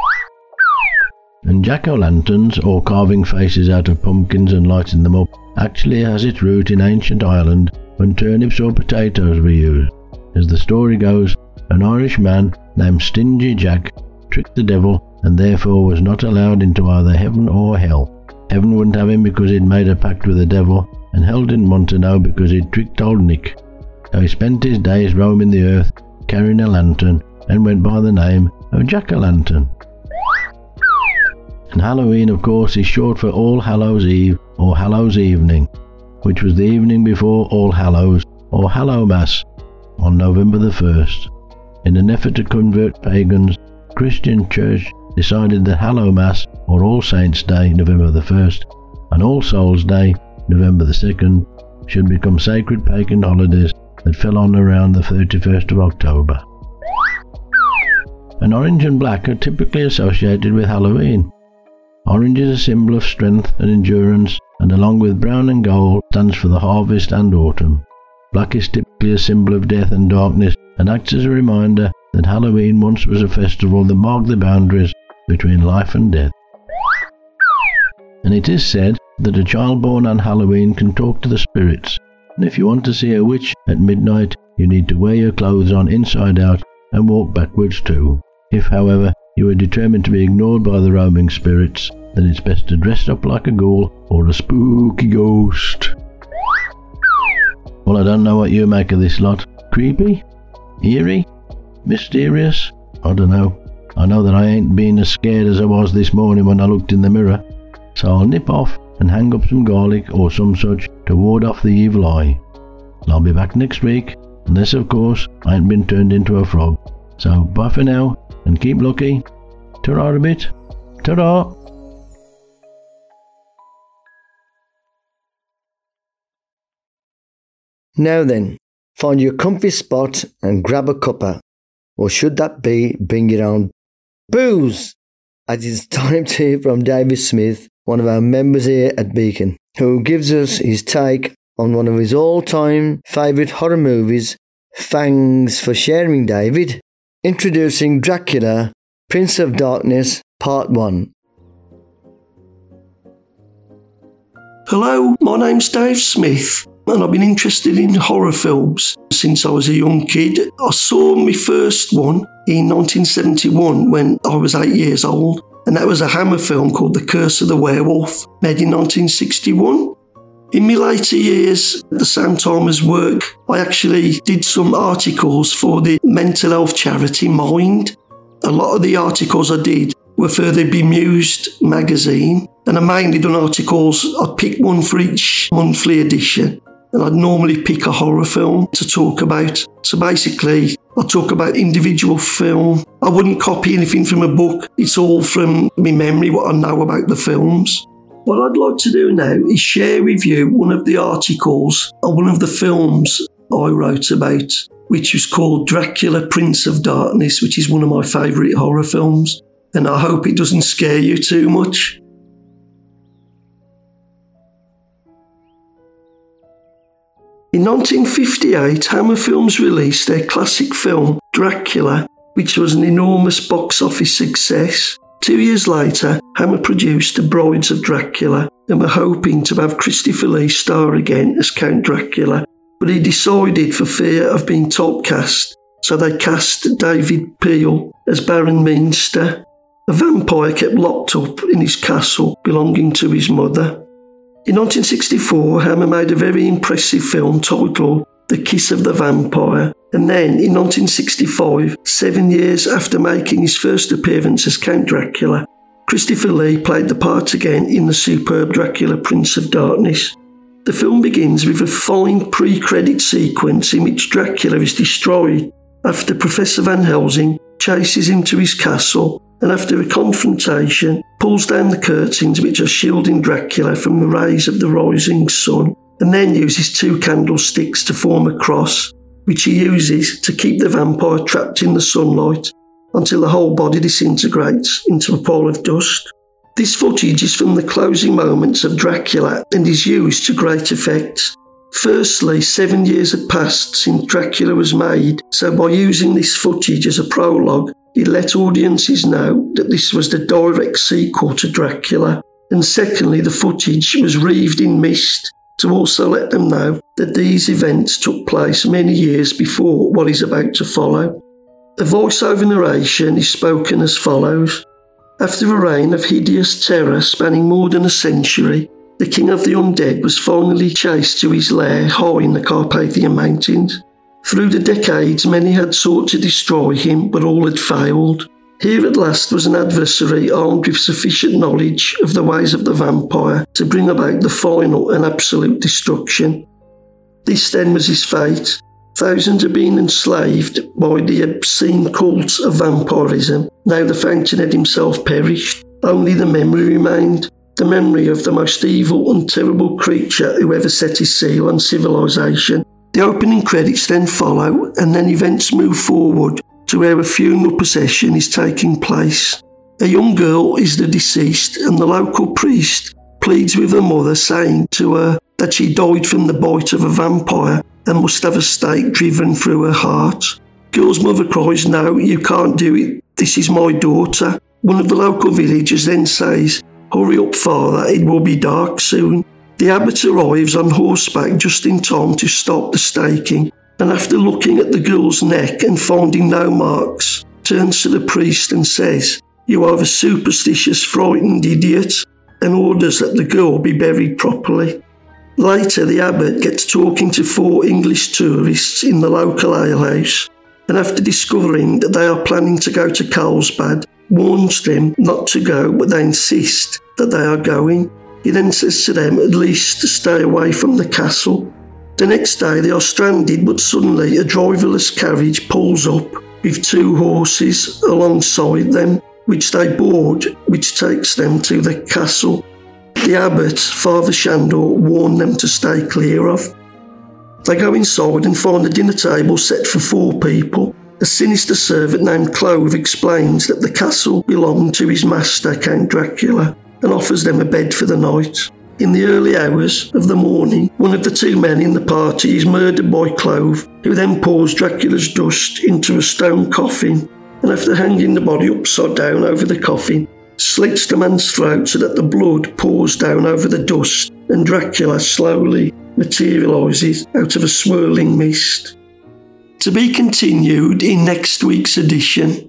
And jack-o'-lanterns, or carving faces out of pumpkins and lighting them up, actually has its root in ancient Ireland when turnips or potatoes were used. As the story goes, an Irish man named Stingy Jack tricked the devil and therefore was not allowed into either heaven or hell. Heaven wouldn't have him because he'd made a pact with the devil, and hell didn't want to know because he'd tricked old Nick. So he spent his days roaming the earth, carrying a lantern, and went by the name of Jack-o'-lantern. And Halloween, of course, is short for All Hallows Eve or Hallows Evening, which was the evening before All Hallows or Hallowmas on November the first. In an effort to convert pagans, Christian Church decided that Hallowmas or All Saints' Day, November the first, and All Souls' Day, November the second, should become sacred pagan holidays that fell on around the thirty-first of October. And orange and black are typically associated with Halloween. Orange is a symbol of strength and endurance, and along with brown and gold stands for the harvest and autumn. Black is typically a symbol of death and darkness and acts as a reminder that Halloween once was a festival that marked the boundaries between life and death. And it is said that a child born on Halloween can talk to the spirits, and if you want to see a witch at midnight, you need to wear your clothes on inside out and walk backwards too. If, however, you are determined to be ignored by the roaming spirits, then it's best to dress up like a ghoul or a spooky ghost. Well, I don't know what you make of this lot. Creepy? Eerie? Mysterious? I don't know. I know that I ain't been as scared as I was this morning when I looked in the mirror, so I'll nip off and hang up some garlic or some such to ward off the evil eye. And I'll be back next week, unless of course I ain't been turned into a frog. So bye for now, and keep lucky. Ta-ra a bit. Ta-ra! Now then, find your comfy spot and grab a cuppa, or should that be bring your own booze? As it's time to hear from David Smith, one of our members here at Beacon, who gives us his take on one of his all-time favourite horror movies. Thanks for sharing, David. Introducing Dracula, Prince of Darkness, Part one. Hello, my name's Dave Smith, and I've been interested in horror films since I was a young kid. I saw my first one in nineteen seventy-one when I was eight years old, and that was a Hammer film called The Curse of the Werewolf, made in nineteen sixty-one. In my later years, at the same time as work, I actually did some articles for the mental health charity Mind. A lot of the articles I did were for the Bemused magazine, and I mainly done articles. I'd pick one for each monthly edition, and I'd normally pick a horror film to talk about. So basically, I'd talk about individual film. I wouldn't copy anything from a book. It's all from my memory, what I know about the films. What I'd like to do now is share with you one of the articles on one of the films I wrote about, which was called Dracula, Prince of Darkness, which is one of my favourite horror films, and I hope it doesn't scare you too much. In nineteen fifty-eight, Hammer Films released their classic film Dracula, which was an enormous box office success. Two years later, Hammer produced The Brides of Dracula, and were hoping to have Christopher Lee star again as Count Dracula, but he decided for fear of being typecast, so they cast David Peel as Baron Meinster, a vampire kept locked up in his castle belonging to his mother. In nineteen sixty-four, Hammer made a very impressive film titled The Kiss of the Vampire, and then in nineteen sixty-five, seven years after making his first appearance as Count Dracula, Christopher Lee played the part again in the superb Dracula Prince of Darkness. The film begins with a fine pre-credit sequence in which Dracula is destroyed after Professor Van Helsing chases him to his castle and after a confrontation pulls down the curtains which are shielding Dracula from the rays of the rising sun, and then uses two candlesticks to form a cross, which he uses to keep the vampire trapped in the sunlight until the whole body disintegrates into a pile of dust. This footage is from the closing moments of Dracula and is used to great effect. Firstly, seven years had passed since Dracula was made, so by using this footage as a prologue, it let audiences know that this was the direct sequel to Dracula, and secondly, the footage was wreathed in mist to also let them know that these events took place many years before what is about to follow. The voice-over narration is spoken as follows. After a reign of hideous terror spanning more than a century, the king of the undead was finally chased to his lair high in the Carpathian Mountains. Through the decades, many had sought to destroy him, but all had failed. Here at last was an adversary armed with sufficient knowledge of the ways of the vampire to bring about the final and absolute destruction. This then was his fate. Thousands had been enslaved by the obscene cult of vampirism. Now the Fountainhead himself perished. Only the memory remained. The memory of the most evil and terrible creature who ever set his seal on civilization. The opening credits then follow, and then events move forward to where a funeral procession is taking place. A young girl is the deceased, and the local priest pleads with her mother, saying to her that she died from the bite of a vampire and must have a stake driven through her heart. Girl's mother cries, "No, you can't do it. This is my daughter." One of the local villagers then says, "Hurry up, father, it will be dark soon." The abbot arrives on horseback just in time to stop the staking, and after looking at the girl's neck and finding no marks, turns to the priest and says, "You are a superstitious, frightened idiot," and orders that the girl be buried properly. Later, the abbot gets talking to four English tourists in the local alehouse, and after discovering that they are planning to go to Carlsbad, warns them not to go, but they insist that they are going. He then says to them at least to stay away from the castle. The next day they are stranded, but suddenly a driverless carriage pulls up with two horses alongside them, which they board, which takes them to the castle. The abbot, Father Shandor, warned them to stay clear of. They go inside and find a dinner table set for four people. A sinister servant named Clove explains that the castle belonged to his master, Count Dracula, and offers them a bed for the night. In the early hours of the morning, one of the two men in the party is murdered by Clove, who then pours Dracula's dust into a stone coffin, and after hanging the body upside down over the coffin, slits the man's throat so that the blood pours down over the dust, and Dracula slowly materialises out of a swirling mist. To be continued in next week's edition.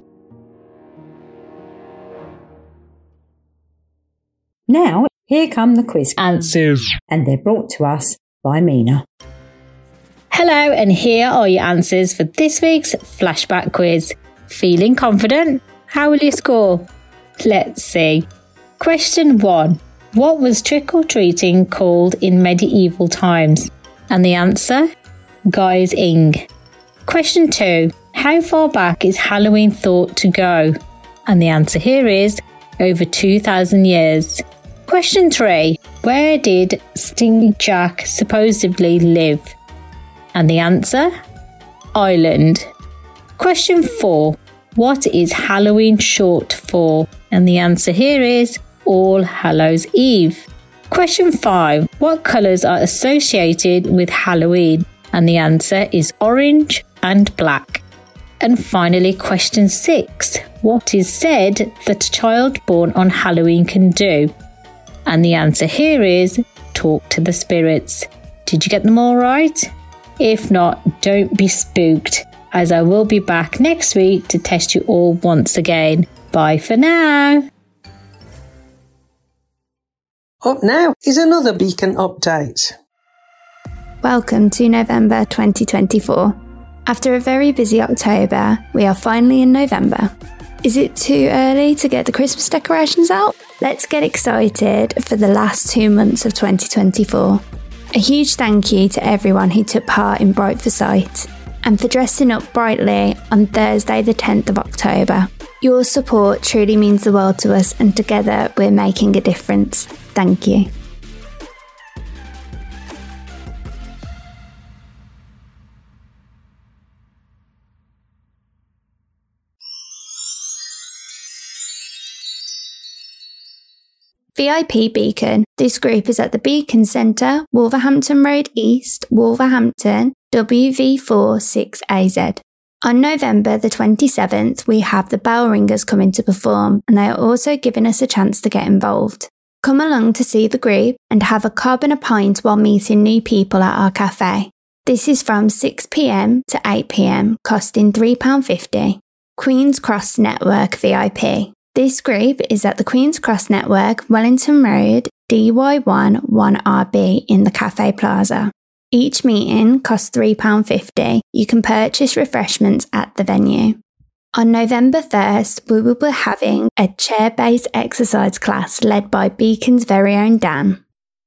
Now, here come the quiz answers, and they're brought to us by Mina. Hello, and here are your answers for this week's flashback quiz. Feeling confident? How will you score? Let's see. Question one. What was trick-or-treating called in medieval times? And the answer? Guys Ing. Question two. How far back is Halloween thought to go? And the answer here is over two thousand years. Question three. Where did Sting Jack supposedly live? And the answer? Ireland. Question four. What is Halloween short for? And the answer here is All Hallows Eve. Question five. What colours are associated with Halloween? And the answer is orange and black. And finally, question six. What is said that a child born on Halloween can do? And the answer here is talk to the spirits. Did you get them all right? If not, don't be spooked, as I will be back next week to test you all once again. Bye for now. Up now is another Beacon update. Welcome to November twenty twenty-four. After a very busy October, we are finally in November. Is it too early to get the Christmas decorations out? Let's get excited for the last two months of twenty twenty-four. A huge thank you to everyone who took part in Bright for Sight and for dressing up brightly on Thursday the tenth of October. Your support truly means the world to us, and together we're making a difference. Thank you. V I P Beacon. This group is at the Beacon Centre, Wolverhampton Road East, Wolverhampton, W V four six A Z. On November the twenty-seventh, we have the Bell Ringers coming to perform, and they are also giving us a chance to get involved. Come along to see the group and have a cob and a pint while meeting new people at our cafe. This is from six p m to eight p m, costing three pounds fifty. Queen's Cross Network V I P. This group is at the Queen's Cross Network, Wellington Road, D Y one one R B in the Cafe Plaza. Each meeting costs three pounds fifty. You can purchase refreshments at the venue. On November first, we will be having a chair-based exercise class led by Beacon's very own Dan.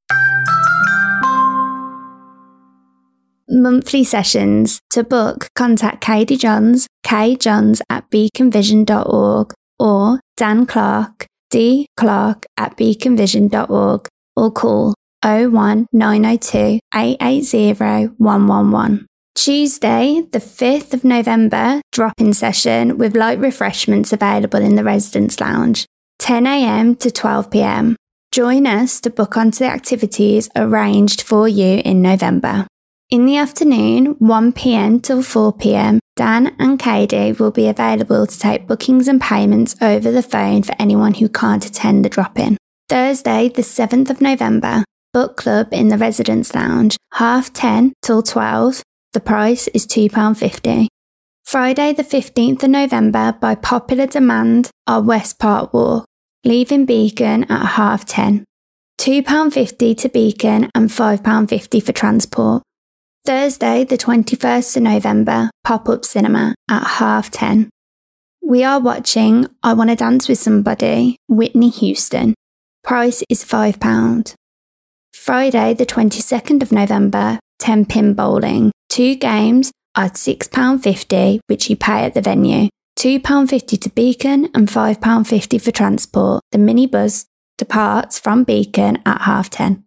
Monthly sessions. To book, contact Katie Johns, kjohns at beaconvision dot org or Dan Clark, d clark at beaconvision dot org, or call oh one nine oh two eight eight oh one one one. Tuesday, the fifth of November, drop-in session with light refreshments available in the Residence Lounge, ten a m to twelve p m. Join us to book onto the activities arranged for you in November. In the afternoon, one p m till four p m, Dan and Katie will be available to take bookings and payments over the phone for anyone who can't attend the drop-in. Thursday, the seventh of November, book club in the Residence Lounge, half ten till twelve. The price is two pounds fifty. Friday, the fifteenth of November, by popular demand, our West Park walk, leaving Beacon at half ten. two pounds fifty to Beacon and five pounds fifty for transport. Thursday, the twenty-first of November, pop-up cinema at half ten. We are watching I Wanna Dance With Somebody, Whitney Houston. Price is five pounds. Friday, the twenty-second of November, ten pin bowling. Two games are six pounds fifty, which you pay at the venue. two pounds fifty to Beacon and five pounds fifty for transport. The minibus departs from Beacon at half ten.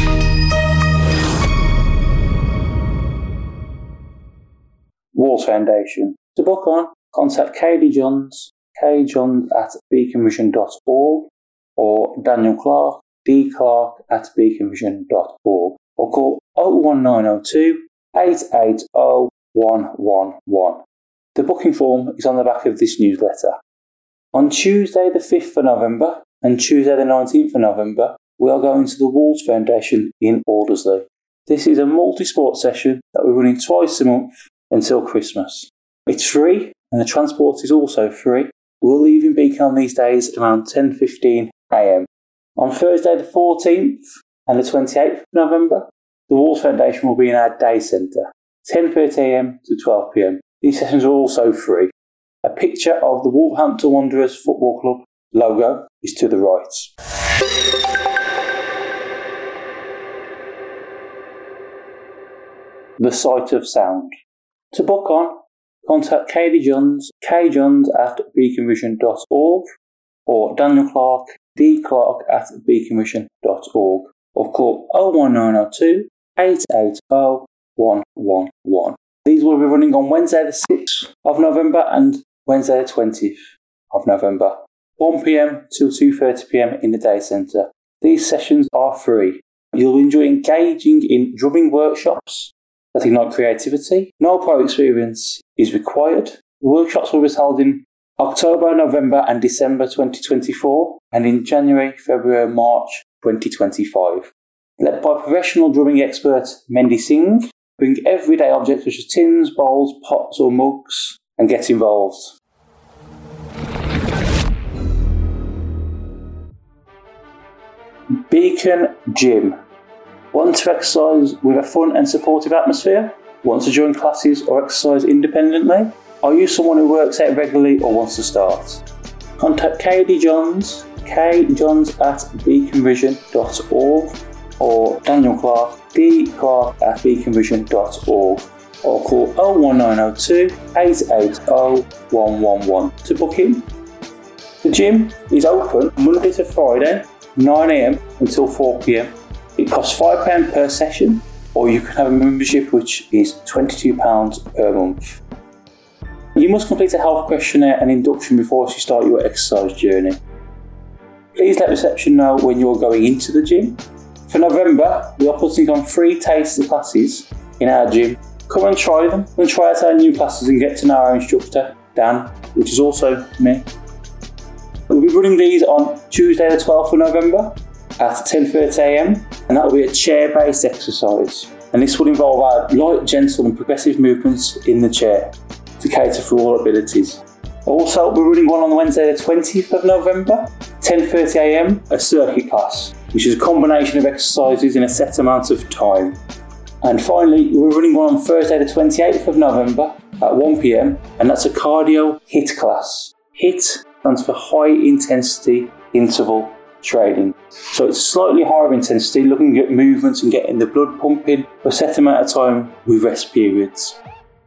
Walls Foundation. To book on, contact Katie Johns, kjohns at beaconvision dot org or Daniel Clark, d clark at beaconvision dot org, or call oh one nine oh two eight eight oh one one one. The booking form is on the back of this newsletter. On Tuesday the fifth of November and Tuesday the nineteenth of November, we are going to the Walls Foundation in Aldersley. This is a multi-sport session that we're running twice a month until Christmas. It's free and the transport is also free. We'll leave in Beacon on these days at around ten fifteen a m. On Thursday the fourteenth and the twenty-eighth of November, the Walls Foundation will be in our day centre, ten thirty a m to twelve p m. These sessions are also free. A picture of the Wolverhampton Wanderers Football Club logo is to the right. The Sight of Sound. To book on, contact Katie Johns, kjohns at beaconvision dot org or Daniel Clark, d clark at beaconvision dot org, or call oh one nine oh two eight eight oh one one one. These will be running on Wednesday the sixth of November and Wednesday the twentieth of November, one p m till two thirty p m in the day centre. These sessions are free. You'll enjoy engaging in drumming workshops that ignite creativity. No prior experience is required. The workshops will be held in October, November and December twenty twenty-four, and in January, February, March twenty twenty-five. Led by professional drumming expert Mendy Singh, bring everyday objects such as tins, bowls, pots or mugs and get involved. Beacon Gym. Want to exercise with a fun and supportive atmosphere? Want to join classes or exercise independently? Are you someone who works out regularly or wants to start? Contact Katie Johns, kjohns at beacon vision dot org or Daniel Clark, d clark at beacon vision dot org, or call oh one nine oh two, eight eight oh, one one one to book in. The gym is open Monday to Friday, nine a m until four p m. It costs five pounds per session, or you can have a membership which is twenty-two pounds per month. You must complete a health questionnaire and induction before you start your exercise journey. Please let reception know when you're going into the gym. For November, we are putting on free taster classes in our gym. Come and try them, and try out our new classes and get to know our instructor, Dan, which is also me. We'll be running these on Tuesday the twelfth of November at ten thirty a m, and that will be a chair-based exercise. And this will involve our light, gentle and progressive movements in the chair to cater for all abilities. Also, we're running one on Wednesday the twentieth of November, ten thirty a m, a circuit class, which is a combination of exercises in a set amount of time. And finally, we're running one on Thursday the twenty-eighth of November at one p m, and that's a cardio HIIT class. HIIT stands for high intensity interval training. So it's slightly higher intensity, looking at movements and getting the blood pumping for a set amount of time with rest periods.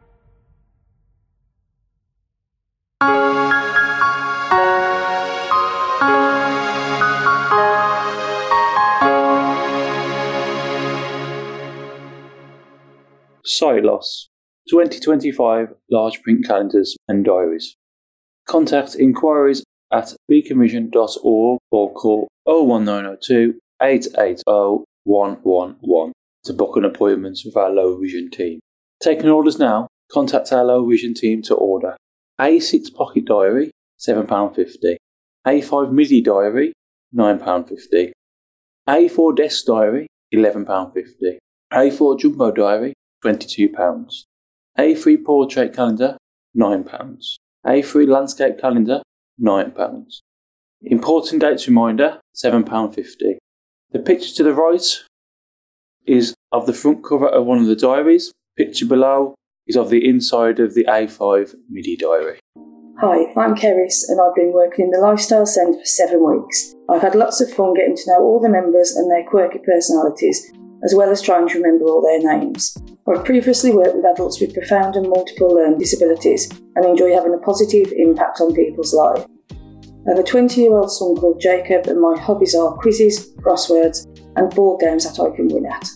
Sight loss. twenty twenty-five large print calendars and diaries. Contact inquiries at beacon vision dot org or call oh one nine oh two, eight eight oh, one one one to book an appointment with our low vision team. Taking orders now, contact our low vision team to order. A six pocket diary, seven pounds fifty. A five midi diary, nine pounds fifty. A four desk diary, eleven pounds fifty. A four jumbo diary, twenty-two pounds. A three portrait calendar, nine pounds. A three landscape calendar, nine pounds. Important dates reminder, seven pounds fifty. The picture to the right is of the front cover of one of the diaries. Picture below is of the inside of the A five midi diary. Hi, I'm Keris and I've been working in the Lifestyle Centre for seven weeks. I've had lots of fun getting to know all the members and their quirky personalities, as well as trying to remember all their names. I've previously worked with adults with profound and multiple learning disabilities and enjoy having a positive impact on people's lives. I have a twenty-year-old son called Jacob and my hobbies are quizzes, crosswords and board games that I can win at.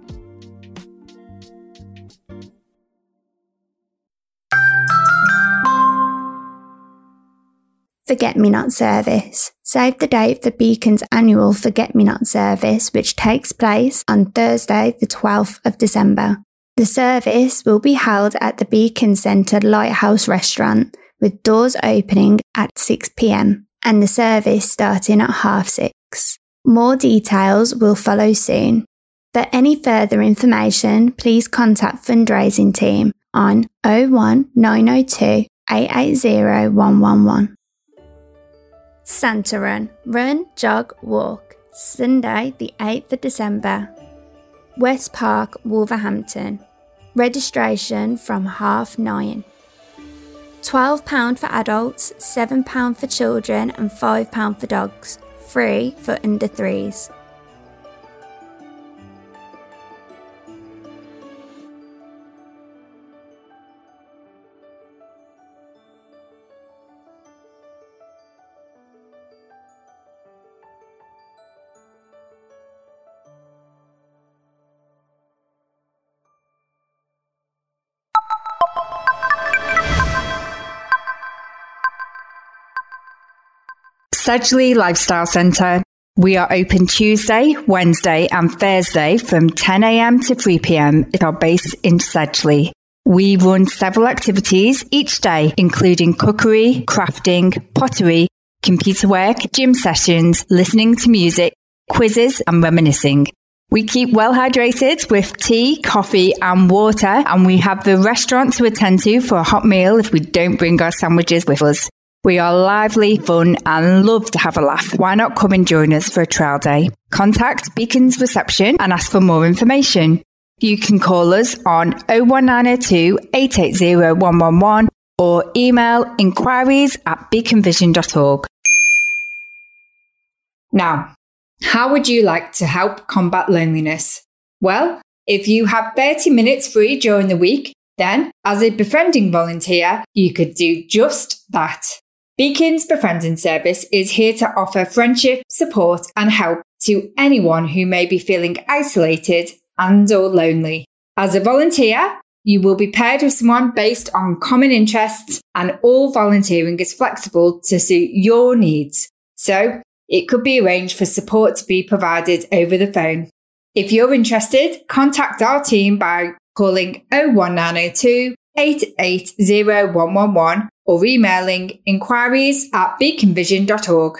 Forget-Me-Not service. Save the date for Beacon's annual Forget-Me-Not service, which takes place on Thursday the twelfth of December. The service will be held at the Beacon Centre Lighthouse Restaurant, with doors opening at six p m and the service starting at half six. More details will follow soon. For any further information, please contact fundraising team on oh one nine oh two, eight eight oh, one one one. Santa Run. Run, jog, walk. Sunday the eighth of December. West Park, Wolverhampton. Registration from half nine. twelve pounds for adults, seven pounds for children and five pounds for dogs. Free for under threes. Sedgley Lifestyle Centre. We are open Tuesday, Wednesday and Thursday from ten a m to three p m at our base in Sedgley. We run several activities each day, including cookery, crafting, pottery, computer work, gym sessions, listening to music, quizzes and reminiscing. We keep well hydrated with tea, coffee and water, and we have the restaurant to attend to for a hot meal if we don't bring our sandwiches with us. We are lively, fun and love to have a laugh. Why not come and join us for a trial day? Contact Beacon's reception and ask for more information. You can call us on oh one nine oh two, eight eight oh, one one one or email inquiries at beacon vision dot org. Now, how would you like to help combat loneliness? Well, if you have thirty minutes free during the week, then as a befriending volunteer, you could do just that. Beacon's Befriending Service is here to offer friendship, support and help to anyone who may be feeling isolated and or lonely. As a volunteer, you will be paired with someone based on common interests, and all volunteering is flexible to suit your needs. So, it could be arranged for support to be provided over the phone. If you're interested, contact our team by calling oh one nine oh two, eight eight oh, one one one or emailing inquiries at beacon vision dot org.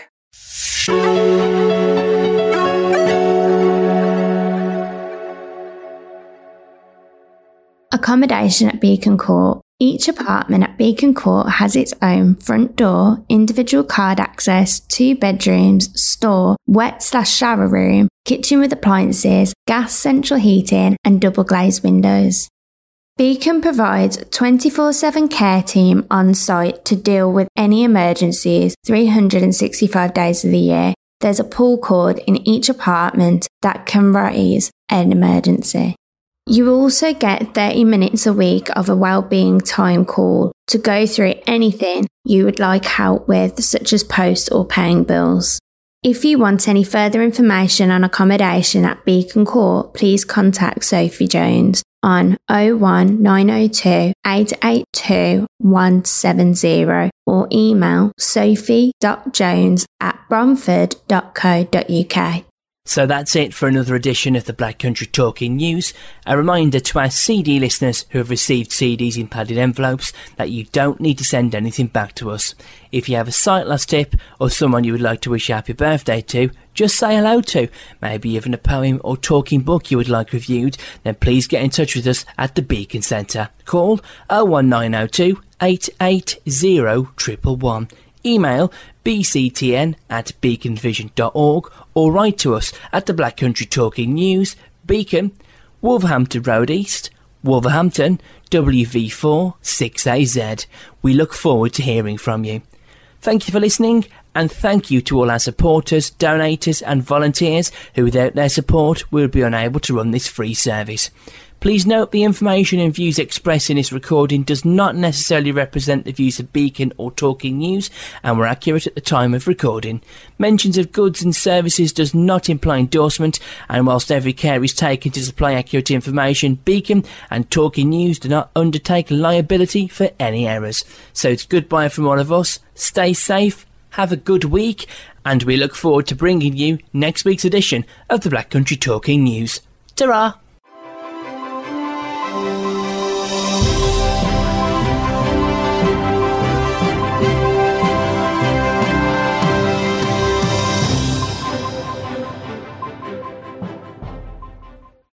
Accommodation at Beacon Court. Each apartment at Beacon Court has its own front door, individual card access, two bedrooms, store, wet slash shower room, kitchen with appliances, gas central heating and double glazed windows. Beacon provides a twenty-four seven care team on site to deal with any emergencies three hundred sixty-five days of the year. There's a pull cord in each apartment that can raise an emergency. You also get thirty minutes a week of a wellbeing time call to go through anything you would like help with, such as post or paying bills. If you want any further information on accommodation at Beacon Court, please contact Sophie Jones on oh one nine oh two, eight eight two, one seven oh or email sophie dot jones at bromford dot co dot uk. So that's it for another edition of the Black Country Talking News. A reminder to our C D listeners who have received C Ds in padded envelopes that you don't need to send anything back to us. If you have a sight loss tip or someone you would like to wish a happy birthday to, just say hello to, maybe even a poem or talking book you would like reviewed, then please get in touch with us at the Beacon Centre. Call oh one nine oh two, eight eight oh, one one one. Email b c t n at beacon vision dot org or write to us at the Black Country Talking News, Beacon, Wolverhampton Road East, Wolverhampton, W V four six A Z. We look forward to hearing from you. Thank you for listening, and thank you to all our supporters, donators and volunteers who without their support we would be unable to run this free service. Please note the information and views expressed in this recording does not necessarily represent the views of Beacon or Talking News and were accurate at the time of recording. Mentions of goods and services does not imply endorsement, and whilst every care is taken to supply accurate information, Beacon and Talking News do not undertake liability for any errors. So it's goodbye from all of us, stay safe, have a good week, and we look forward to bringing you next week's edition of the Black Country Talking News. Ta-ra!